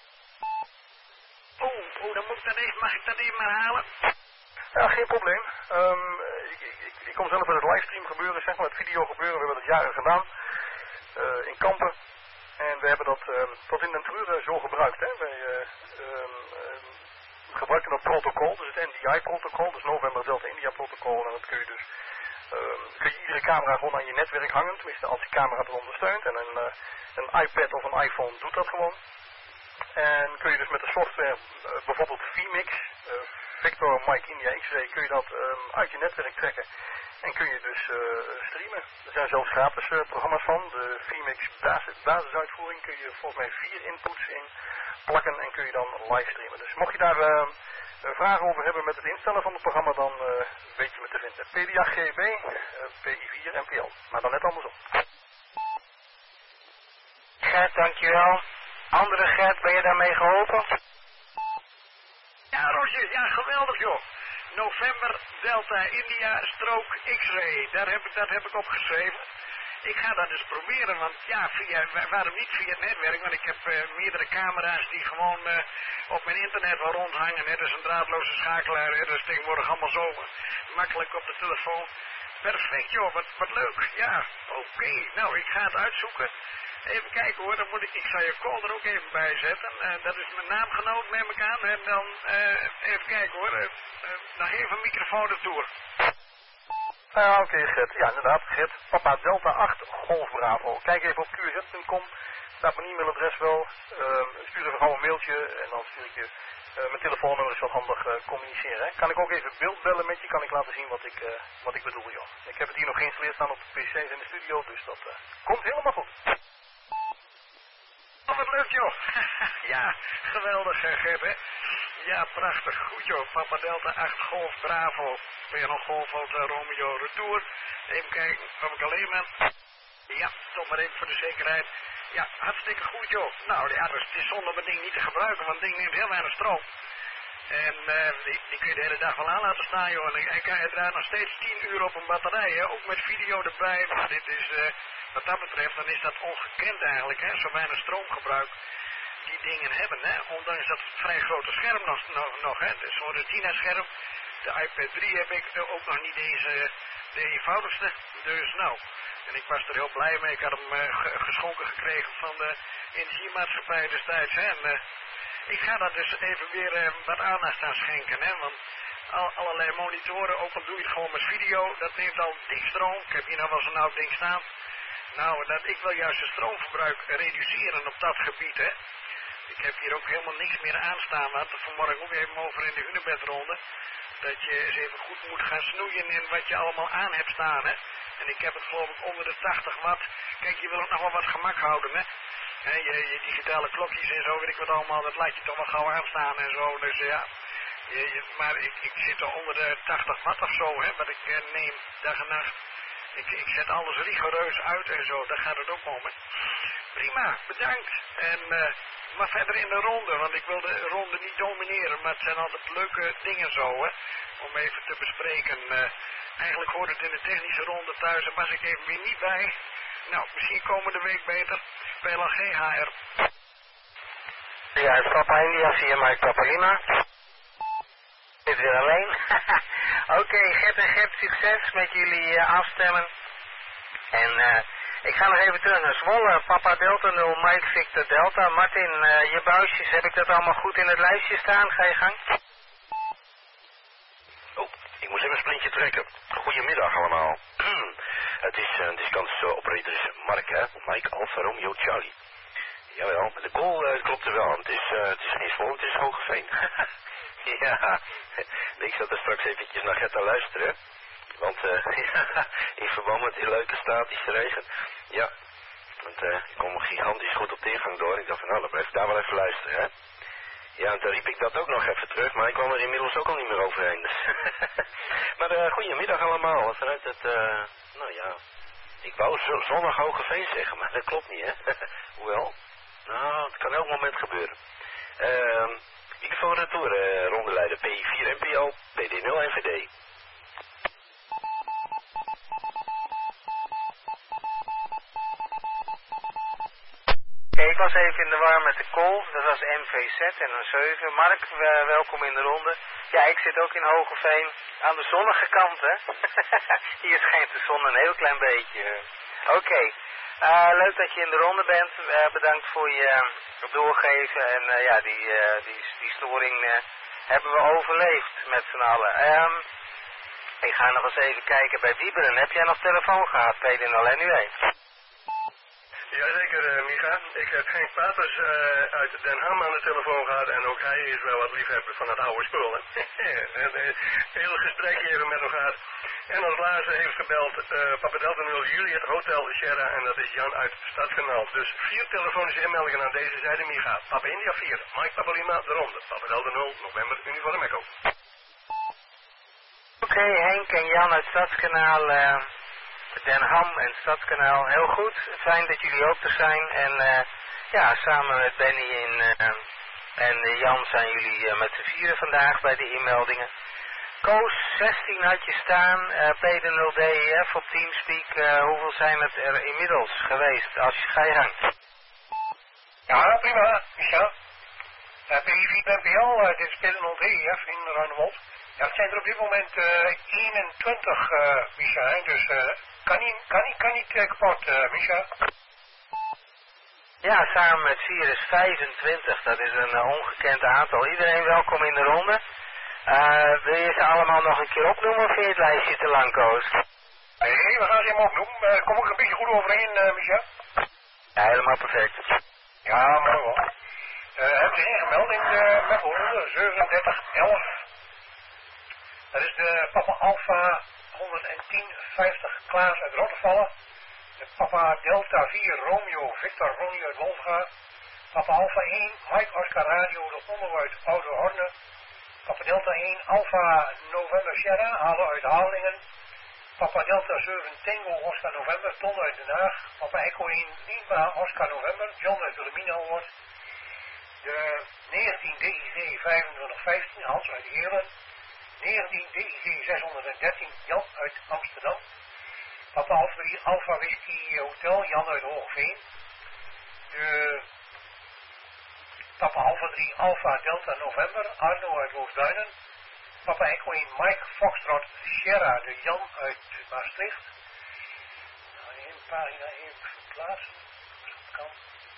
Dan mag ik dat even herhalen? Ja, geen probleem. Ik kom zelf met het livestream gebeuren, zeg maar, het video gebeuren. We hebben dat jaren gedaan in Kampen. En we hebben dat tot in den treuren zo gebruikt. Hè. Wij gebruiken dat protocol, dus het NDI-protocol, dus November Delta India-protocol. En dat kun je dus kun je iedere camera gewoon aan je netwerk hangen, tenminste als de camera dat ondersteunt. En een iPad of een iPhone doet dat gewoon. En kun je dus met de software, bijvoorbeeld vMix, Victor Mike India X-Ray, kun je dat uit je netwerk trekken. En kun je dus streamen. Er zijn zelfs gratis programma's van. De vMix basisuitvoering kun je volgens mij 4 inputs in plakken en kun je dan live streamen. Dus mocht je daar vragen over hebben met het instellen van het programma, dan weet je me te vinden. PD8GB, PI4 NPL. Maar dan net andersom. Gert, dankjewel. Andere Gert, ben je daarmee geholpen? Ja, Roger, ja, geweldig joh. November Delta India strook X-ray. Dat heb ik opgeschreven. Ik ga dat dus proberen, want ja, waarom niet via het netwerk? Want ik heb meerdere camera's die gewoon op mijn internet wel rondhangen. Hè. Dat is een draadloze schakelaar, hè. Dat is tegenwoordig allemaal zo makkelijk op de telefoon. Perfect joh, wat leuk. Ja, oké. Nou, ik ga het uitzoeken. Even kijken hoor, dan moet ik zal je call er ook even bij zetten. Dat is mijn naamgenoot, neem ik aan. En dan even kijken hoor, nog even een microfoon ertoe. Oké, Gert. Ja, inderdaad, Gert. Papa Delta 8 Golf Bravo. Kijk even op qz.com. Staat mijn e-mailadres wel. Stuur even gewoon een mailtje en dan stuur ik je mijn telefoonnummer, is wat handig communiceren. Hè. Kan ik ook even beeldbellen met je, kan ik laten zien wat ik bedoel, joh. Ik heb het hier nog geïnstalleerd staan op de pc's in de studio, dus dat komt helemaal goed. Oh, wat leuk joh. Ja, geweldig Gert, hè. Ja, prachtig. Goed joh. Papa Delta 8 Golf Bravo. Ben je nog Golf Hotel Romeo Retour? Even kijken of ik alleen ben. Ja, toch maar even voor de zekerheid. Ja, hartstikke goed joh. Nou ja, het is zonde om het ding niet te gebruiken, want het ding neemt heel weinig stroom. En die kun je de hele dag wel aan laten staan joh. En hij draait nog steeds 10 uur op een batterij, hè. Ook met video erbij. Dit is, wat dat betreft, dan is dat ongekend eigenlijk, hè. Zo weinig stroomgebruik. die dingen hebben, hè. Ondanks dat vrij grote scherm nog hè. Dus zo'n retina-scherm. De iPad 3 heb ik ook nog niet eens de eenvoudigste. Dus nou, en ik was er heel blij mee. Ik had hem geschonken gekregen van de energiemaatschappij destijds. Hè. En ik ga daar dus even weer wat aandacht aan schenken. Hè. Want allerlei monitoren, ook al doe je het gewoon met video, dat neemt al dik stroom. Ik heb hier nou wel zo'n oud ding staan. Nou, ik wil juist het stroomverbruik reduceren op dat gebied, hè. Ik heb hier ook helemaal niks meer aanstaan. We hadden er vanmorgen ook even over in de hunebedronde. Dat je eens even goed moet gaan snoeien in wat je allemaal aan hebt staan, hè. En ik heb het geloof ik onder de 80 watt. Kijk, je wil ook nog wel wat gemak houden, hè. Je digitale klokjes en zo, weet ik wat allemaal, dat laat je toch wel gauw aanstaan en zo. Dus ja, maar ik zit er onder de 80 watt of zo, hè, wat ik neem dag en nacht. Ik zet alles rigoureus uit en zo, daar gaat het ook om, hè. Prima, bedankt. En, maar verder in de ronde, want ik wil de ronde niet domineren, maar het zijn altijd leuke dingen zo, hè, om even te bespreken. Eigenlijk hoort het in de technische ronde thuis, daar was ik even weer niet bij. Nou, misschien komende week beter. Spelen GHR. Ja, het is Papa India via Mike Papa Lima. Ik zit weer alleen. Oké, Gert en Gert, succes met jullie afstemmen. En ik ga nog even terug naar Zwolle. Papa Delta 0, Mike Victor Delta. Martin, je buisjes, heb ik dat allemaal goed in het lijstje staan? Ga je gang? Oh, ik moest even een sprintje trekken. Goedemiddag allemaal. Het is kans operator Mark, hè? Mike Alfa Romeo Charlie. Jawel, de call klopt er wel. Het is geen Zwolle, het is Hoogeveen. Ja, ik zat er straks eventjes naar Gert te luisteren. Want in verband met die leuke statische regen. Ja, want ik kom gigantisch goed op de ingang door. Ik dacht van nou, dan blijf ik daar wel even luisteren, hè. Ja, en toen riep ik dat ook nog even terug, maar ik kwam er inmiddels ook al niet meer overheen. Dus. Maar goedemiddag allemaal. Vanuit het, nou ja, ik wou zonnig Hoogeveen zeggen, maar dat klopt niet, hè. Hoewel, nou, het kan elk moment gebeuren. Ik voor retour, rondeleider P4 NPO, PD0 NVD. Oké, ik was even in de war met de call. Dat was MVZ en een 7. Mark, welkom in de ronde. Ja, ik zit ook in Hoogeveen. Aan de zonnige kant, hè. Hier schijnt de zon een heel klein beetje. Oké. Leuk dat je in de ronde bent. Bedankt voor je doorgeven. En ja, die storing hebben we overleefd met z'n allen. Ik ga nog eens even kijken bij Wieberen. Heb jij nog telefoon gehad, PD0 NUE? Jazeker, Micha. Ik heb Henk Paters uit Den Ham aan de telefoon gehad en ook hij is wel wat liefhebber van het oude spul. Een heel gesprekje even met hem gehad. En als laatste heeft gebeld Papa Delta 0 Juliet Hotel Sierra en dat is Jan uit Stadskanaal. Dus 4 telefonische inmeldingen aan deze zijde, Micha. Papa India 4, Mike Papa Lima, de ronde. Papa Delta 0, November, Uniform Echo. Oké, Henk en Jan uit Stadskanaal, Den Ham en Stadskanaal, heel goed. Fijn dat jullie ook er zijn. En ja, samen met Benny en Jan zijn jullie met z'n vieren vandaag bij de inmeldingen. Koos, 16 had je staan, PD0DEF op Teamspeak. Hoeveel zijn het er inmiddels geweest als je ga je gang? Ja, prima, Micha. P4 NPL, dit is PD0DEF in Ruinewold. Ja, het zijn er op dit moment 21, Micha, dus kan niet kapot, Micha. Ja, samen met 4 is 25, dat is een ongekend aantal. Iedereen welkom in de ronde. Wil je ze allemaal nog een keer opnoemen of vind je het lijstje te lang, Koos? Nee, we gaan ze helemaal opnoemen. Kom ook een beetje goed overheen, Micha. Ja, helemaal perfect. Ja, maar wel. Hebben ze ingemeld in de mapronde 3711. Dat is de Papa Alpha 11050 Klaas uit Rottevallen. De Papa Delta 4 Romeo Victor Ronnie uit Wolfga. Papa Alpha 1 Mike Oscar Radio de Onder uit Oude Horne. Papa Delta 1 Alpha November Sierra Halen uit Halingen. Papa Delta 7 Tango Oscar November Ton uit Den Haag. Papa Echo 1 Lima Oscar November John uit Wilhelmina wordt. De 19 DIG 2515 Hans uit Heerlen. 19 DIG 613 Jan uit Amsterdam. Papa Alpha Whisky Hotel Jan uit Hoogveen. De Papa Alpha 3 Alpha Delta November, Arno uit Loosduinen. Papa Echo 1 Mike Foxtrot Sierra de Jan uit Maastricht. Nou, één pagina even verplaatsen, als dat kan.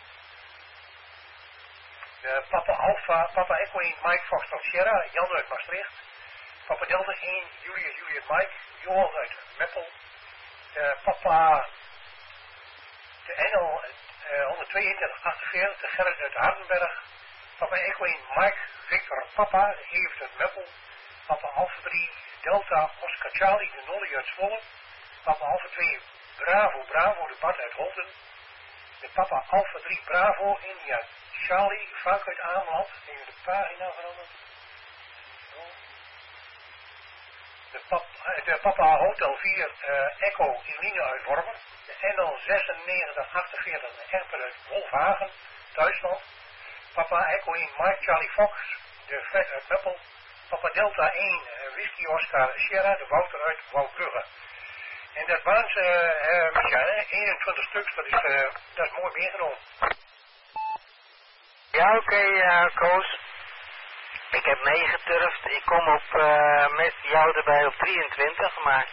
Papa Echo 1 Mike Foxtrot Sierra, Jan uit Maastricht. Papa Delta 1 Julius Mike, Johan uit Meppel. Papa de NL 12248, de Gerrit uit Hardenberg. Papa Echo 1 Mike Victor Papa, Evert uit Meppel. Papa Alpha 3 Delta Oscar Charlie, de Nolly uit Zwolle. Papa Alpha 2 Bravo, de Bart uit Holten. De Papa Alpha 3 Bravo, India Charlie, Frank uit Ameland. Even de pagina veranderen. De Papa Hotel 4 Echo Eline uit Wormen. De NL 9648 Erper uit Wolfhagen, Duitsland. Papa Echo 1 Mike Charlie Fox, de Fred uit Meppel. Papa Delta 1 Whisky Oscar Sierra, de Wouter uit Woudbrugge. En dat waren ze, Micha, 21 stuks, dat is mooi meegenomen. Ja, oké, Koos. Ik heb meegeturfd. Ik kom op, met jou erbij op 23, maar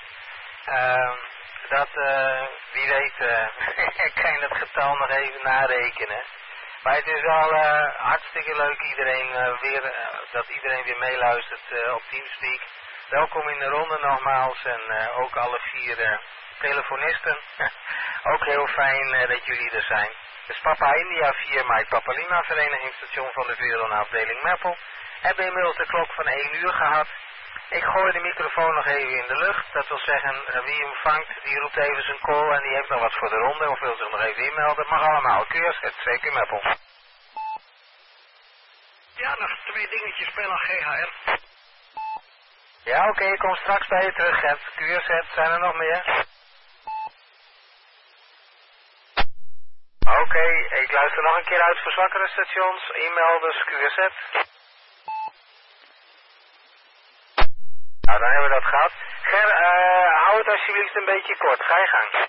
wie weet, kan je het getal nog even narekenen. Maar het is wel hartstikke leuk dat iedereen weer meeluistert op Teamspeak. Welkom in de ronde nogmaals en ook alle 4 telefonisten. Ook heel fijn dat jullie er zijn. Dus Papa India 4 Mike Papa Lima, verenigingsstation van de Veron-afdeling Meppel. Hebben inmiddels de klok van 1 uur gehad. Ik gooi de microfoon nog even in de lucht. Dat wil zeggen, wie hem vangt, die roept even zijn call en die heeft nog wat voor de ronde of wil zich nog even inmelden. Mag allemaal. Keurzet, zeker Meppel. Ja, nog 2 dingetjes spelen GHR. Ja, oké, ik kom straks bij je terug, Gert. Keurzet, zijn er nog meer? Oké, ik luister nog een keer uit voor zwakkere stations. E-melders, QZ. Nou, dan hebben we dat gehad. Ger, hou het alsjeblieft een beetje kort. Ga je gang.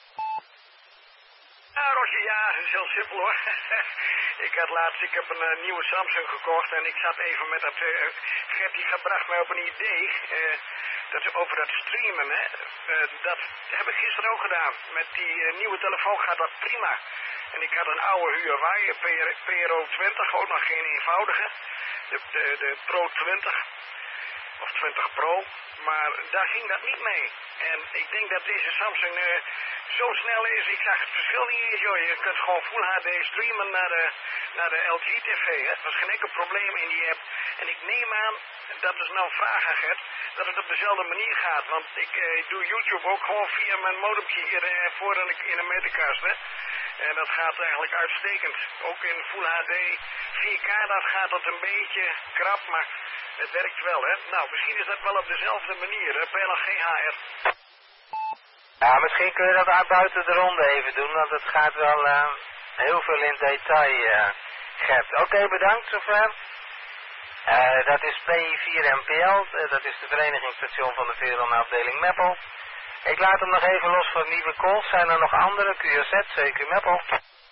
Rosje, ja, het is heel simpel hoor. Ik heb een nieuwe Samsung gekocht en ik zat even met dat... Gert die bracht mij op een idee. Over dat streamen, hè. Dat heb ik gisteren ook gedaan. Met die nieuwe telefoon gaat dat prima. En ik had een oude Huawei PRO 20, ook nog geen eenvoudige. De Pro 20. Of 20 Pro. Maar daar ging dat niet mee. En ik denk dat deze Samsung zo snel is. Ik zag het verschil niet eens, joh. Je kunt gewoon Full HD streamen naar de LG TV. Hè. Dat was geen enkel probleem in die app. En ik neem aan, dat is nou een vraag aan Gert, dat het op dezelfde manier gaat. Want ik doe YouTube ook gewoon via mijn modempje hier voor in een meterkast. Hè. En dat gaat eigenlijk uitstekend. Ook in Full HD 4K, dat gaat dat een beetje krap, maar het werkt wel, hè. Nou, misschien is dat wel op dezelfde manier, hè, bij GHR. Ja, misschien kun je dat buiten de ronde even doen, want het gaat wel heel veel in detail, Gert. Oké, bedankt zover. Dat is P4MPL, dat is de verenigingsstation van de Veron-afdeling Meppel. Ik laat hem nog even los voor nieuwe calls. Zijn er nog andere? QZ, zeker Meppel.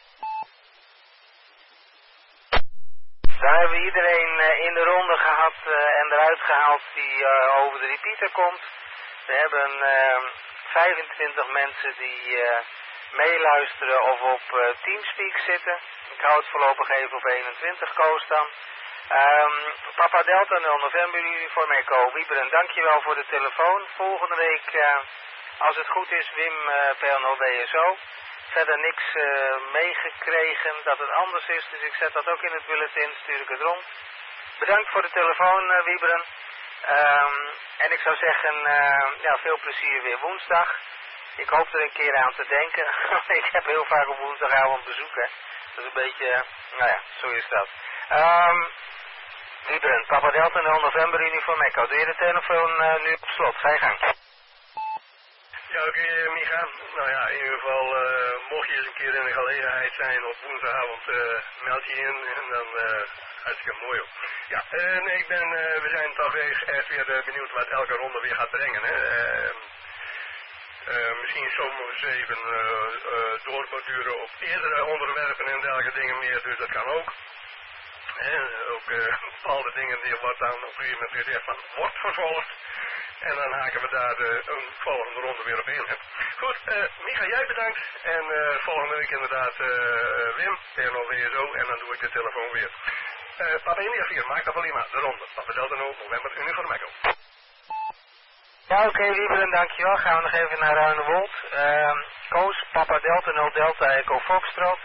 Dan hebben we iedereen in de ronde gehad en eruit gehaald die over de repeater komt. We hebben 25 mensen die meeluisteren of op Teamspeak zitten. Ik hou het voorlopig even op 21 koos dan. Papa Delta 0 november uniform Echo Wieberen, dankjewel voor de telefoon. Volgende week, als het goed is, Wim PL0 DSO. Verder niks meegekregen dat het anders is, dus ik zet dat ook in het bulletin, stuur ik het rond. Bedankt voor de telefoon, Wieberen. En ik zou zeggen, veel plezier weer woensdag. Ik hoop er een keer aan te denken. Ik heb heel vaak op woensdagavond bezoek, hè. Dat is een beetje, zo is dat. Wieberen, Papa Delta 0 november uniform Echo. Doe je de telefoon nu op slot? Ga je gang. Ja, oké, Micha. Nou ja, in ieder geval, mocht je eens een keer in de gelegenheid zijn op woensdagavond, meld je in en dan hartstikke mooi op. Ja, we zijn toch echt weer benieuwd wat elke ronde weer gaat brengen, hè. Misschien soms even doorborduren op eerdere onderwerpen en dergelijke dingen meer, dus dat kan ook. Ook bepaalde dingen die wordt dan op een gegeven moment gezegd van wordt vervolgd. En dan haken we daar een volgende ronde weer op in. Hè. Goed, Micha, jij bedankt. En volgende week inderdaad Wim, PNO-WSO. En dan doe ik de telefoon weer. Papa India 4, Mike Palima, de ronde. Papa Delta 0, November, Uniform Echo. Ja, oké, Wieberen, dankjewel. Gaan we nog even naar Ruinewold. Koos, Papa Delta 0 Delta Echo Foxtrot.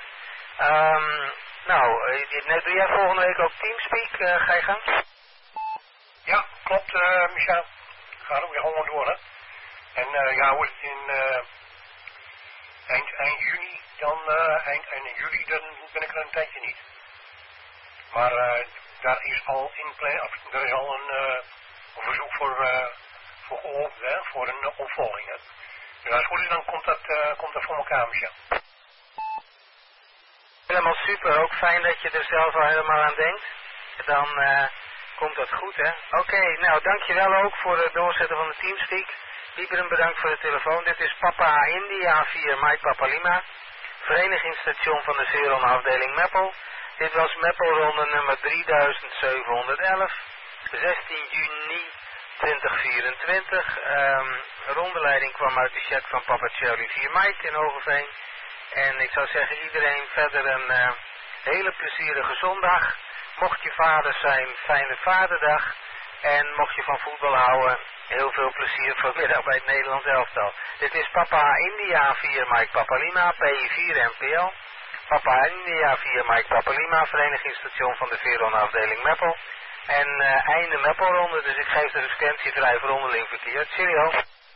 Doe jij volgende week ook Teamspeak? Ga je gang? Ja, klopt, Micha. Gaat ook weer gewoon door, hè. En hoe is het in eind juni, dan eind juli, dan ben ik er een tijdje niet. Maar daar is al er is al een verzoek voor geopend, hè, voor een opvolging. Hè. Dus als het goed is, dan komt dat voor elkaar, Micha. Helemaal super, ook fijn dat je er zelf al helemaal aan denkt. Dan komt dat goed, hè. Oké, nou dankjewel ook voor het doorzetten van de Teamspeak. Wieberen, bedankt voor de telefoon. Dit is Papa India 4 Mike Papa Lima, verenigingsstation van de Veron afdeling Meppel. Dit was Meppelronde nummer 3711, 16 juni 2024. Rondeleiding kwam uit de chat van Papa Charlie 4 Mike in Hogeveen. En ik zou zeggen, iedereen verder een hele plezierige zondag. Mocht je vader zijn, fijne vaderdag. En mocht je van voetbal houden, heel veel plezier vanmiddag bij het Nederlands elftal. Dit is Papa India 4 Mike Papa Lima, PI4 MPL. Papa India 4 Mike Papa Lima, verenigingsstation van de Veron afdeling Meppel. En einde Meppelronde, dus ik geef de frequentie vrij voor onderling verkeer. Cheerio.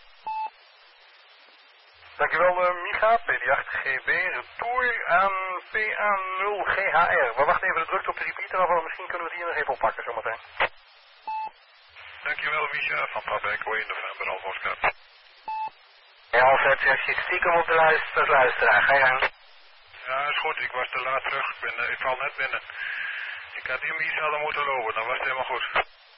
Dankjewel Micha, PD8GB, retour aan PA0GHR. We wachten even de drukte op de repeater af, maar misschien kunnen we die hier nog even oppakken zometeen. Dankjewel Micha, van Papa Echo in November al Oscar. Ja, Alfred, zeg je stiekem op de luisteraar, ga je gang. Ja, is goed, ik was te laat terug, ik val net binnen. Ik had hem iets hadden moeten lopen, dan was het helemaal goed.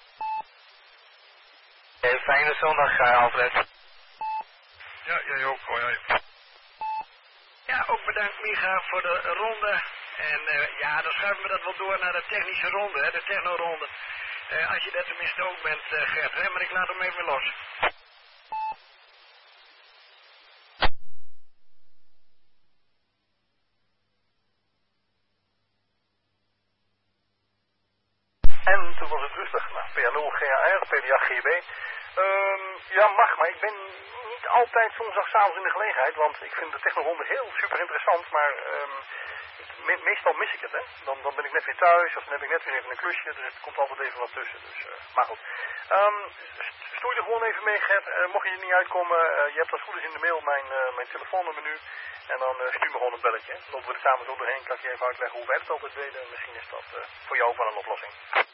Fijne zondag, Alfred. Ja, jij ook. Hoi. Ja, ook bedankt Micha voor de ronde. En dan schuiven we dat wel door naar de technische ronde, hè, de technoronde. Als je dat tenminste ook bent, Gert, hè, maar ik laat hem even los. En toen was het rustig. Nou, PA0GHR, PD8GB. Ja, mag, maar ik ben niet altijd woensdagavond in de gelegenheid, want ik vind de technoronde heel super interessant, maar meestal mis ik het, hè. Dan ben ik net weer thuis, of dan heb ik net weer even een klusje, dus het komt altijd even wat tussen, dus, maar goed. Stoei er gewoon even mee, Gert. Mocht je er niet uitkomen, je hebt als goed is in de mail mijn telefoonnummer nu, en dan stuur me gewoon een belletje. Dan lopen we er samen zo doorheen, kan ik je even uitleggen hoe wij het altijd deden, en misschien is dat voor jou ook wel een oplossing.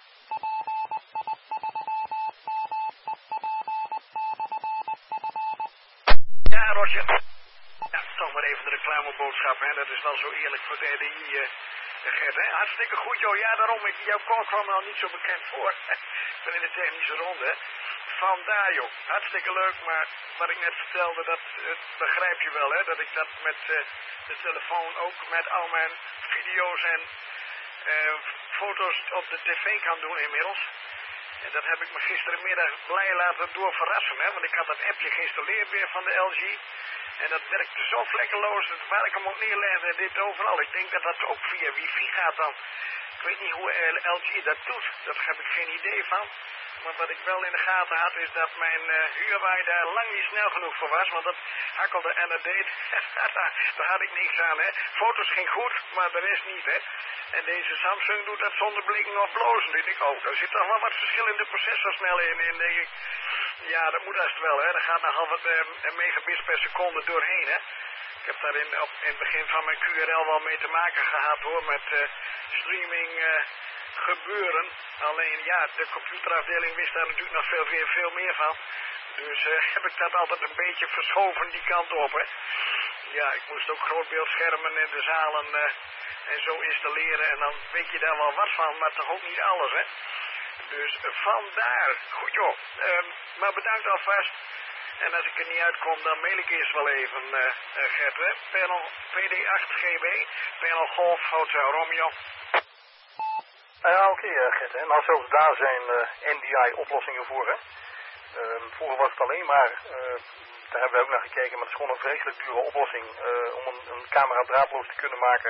Ja, Roger. Ja, toch maar even de reclameboodschap, hè. Dat is wel zo eerlijk voor de RDI, Gert, hè. Hartstikke goed, joh. Ja, daarom, jouw call kwam me al niet zo bekend voor. Ik ben in de technische ronde, hè. Vandaar, joh. Hartstikke leuk, maar wat ik net vertelde, dat begrijp je wel, hè. Dat ik dat met de telefoon ook met al mijn video's en foto's op de tv kan doen inmiddels. En dat heb ik me gisterenmiddag blij laten doorverrassen, hè. Want ik had dat appje geïnstalleerd weer van de LG. En dat werkte zo vlekkeloos, dat waar ik hem ook neerlegde en dit overal. Ik denk dat dat ook via wifi gaat dan. Ik weet niet hoe LG dat doet, daar heb ik geen idee van. Maar wat ik wel in de gaten had is dat mijn huurwaai daar lang niet snel genoeg voor was. Want dat hakkelde en dat deed, daar had ik niks aan, hè. Foto's ging goed, maar de rest niet, hè. En deze Samsung doet dat zonder blinken of blozen. Dus ik ook, daar zit toch wel wat verschillende processorsnelheden in, denk ik. Ja, dat moet haast wel, hè. Daar gaat nogal wat megabits per seconde doorheen, hè. Ik heb daar in het begin van mijn QRL wel mee te maken gehad, hoor, met streaming gebeuren. Alleen, ja, de computerafdeling wist daar natuurlijk nog veel meer van. Dus heb ik dat altijd een beetje verschoven die kant op, hè. Ja, ik moest ook grootbeeldschermen in de zalen en zo installeren. En dan weet je daar wel wat van, maar toch ook niet alles, hè. Dus vandaar. Goed, joh. Maar bedankt alvast. En als ik er niet uitkom, dan mail ik eerst wel even, Gert, hè. PD8GB, Panel Golf, Hotel Romeo. Ja, oké, Gert. Hè. Nou, zelfs daar zijn NDI-oplossingen voor. Hè. Vroeger was het alleen maar, daar hebben we ook naar gekeken, maar het is gewoon een vreselijk dure oplossing om een camera draadloos te kunnen maken.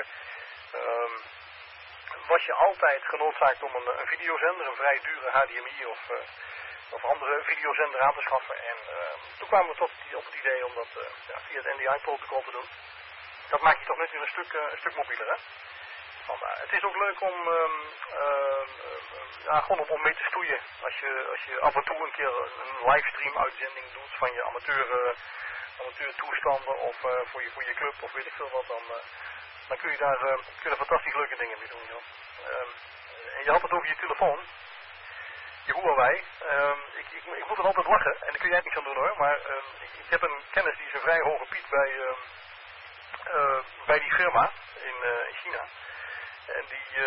Was je altijd genoodzaakt om een videozender, een vrij dure HDMI of andere videozender aan te schaffen. En toen kwamen we op het idee om dat via het NDI-protocol te doen. Dat maakt je toch net weer een stuk mobieler, hè? Vandaar. Het is ook leuk om gewoon om mee te stoeien. Als je af en toe een keer een livestream uitzending doet van je amateur toestanden of voor je club of weet ik veel wat, dan kun je daar fantastisch leuke dingen mee doen. Joh. En je had het over je telefoon, je Huawei. Ik moet er altijd lachen en daar kun jij niks aan doen hoor, maar ik heb een kennis die is een vrij hoge piet bij die firma in China. En die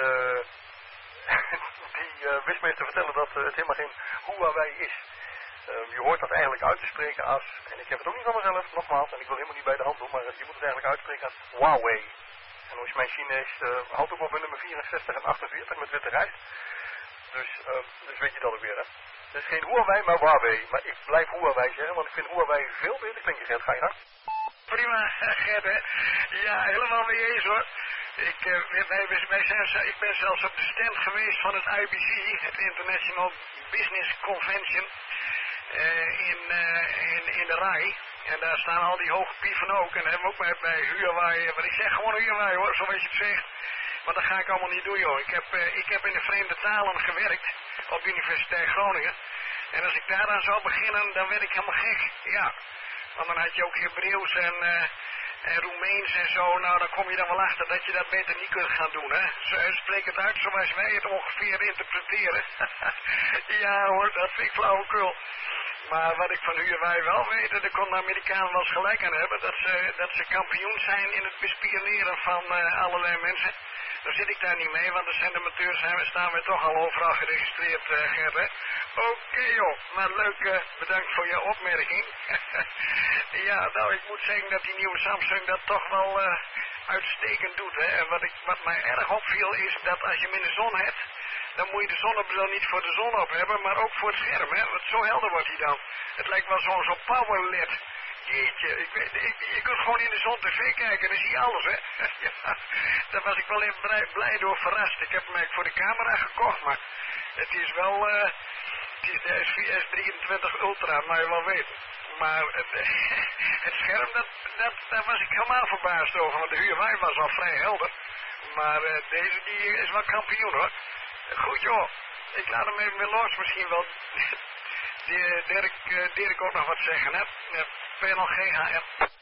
wist me te vertellen dat het helemaal geen Huawei is. Je hoort dat eigenlijk uit te spreken als, en ik heb het ook niet van mezelf, nogmaals, en ik wil helemaal niet bij de hand doen, maar je moet het eigenlijk uitspreken als Huawei. En als je mijn Chinees houdt ook op bij nummer 64 en 48 met witte rijst. Dus weet je dat ook weer, hè. Het is geen Huawei, maar Huawei. Maar ik blijf Huawei zeggen, want ik vind Huawei veel beter klinken, Gert. Ga je gang? Prima, Gert, hè. Ja, helemaal mee eens, hoor. Ik ben zelfs op de stand geweest van het IBC, het International Business Convention, in de RAI. En daar staan al die hoge pieven ook. En dan hebben we ook bij Huawei, maar ik zeg gewoon Huawei hoor, zoals je het zegt. Maar dat ga ik allemaal niet doen joh. Ik heb in de vreemde talen gewerkt op de Universiteit Groningen. En als ik daaraan zou beginnen, dan werd ik helemaal gek. Ja, want dan had je ook Hebreeuws en Roemeens en zo. Nou, dan kom je dan wel achter dat je dat beter niet kunt gaan doen, hè. Spreek het uit zoals wij het ongeveer interpreteren. Ja hoor, dat vind ik flauwekul. Maar wat ik van Huawei wel weet, daar kon de Amerikanen wel eens gelijk aan hebben, dat ze kampioen zijn in het bespioneren van allerlei mensen. Dan zit ik daar niet mee, want als sendemateurs staan we toch al overal geregistreerd, Gert, hè. Oké, joh, maar leuk, bedankt voor je opmerking. Ja, nou, ik moet zeggen dat die nieuwe Samsung dat toch wel uitstekend doet, hè. En wat mij erg opviel is dat als je hem in de zon hebt, dan moet je de zonnebril niet voor de zon op hebben, maar ook voor het scherm, hè. Want zo helder wordt hij dan. Het lijkt wel zo'n power LED. Jeetje, je kunt gewoon in de zon tv kijken, dan zie je alles, hè. Ja, daar was ik wel even blij door verrast. Ik heb hem eigenlijk voor de camera gekocht, maar het is wel, het is de S23 Ultra, maar je wel weten. Maar het scherm, daar was ik helemaal verbaasd over, want de Huawei was al vrij helder. Maar deze, die is wel kampioen, hoor. Goed, joh. Ik laat hem even weer los, misschien wel. Dirk ook nog wat zeggen, hè. Panel GHR.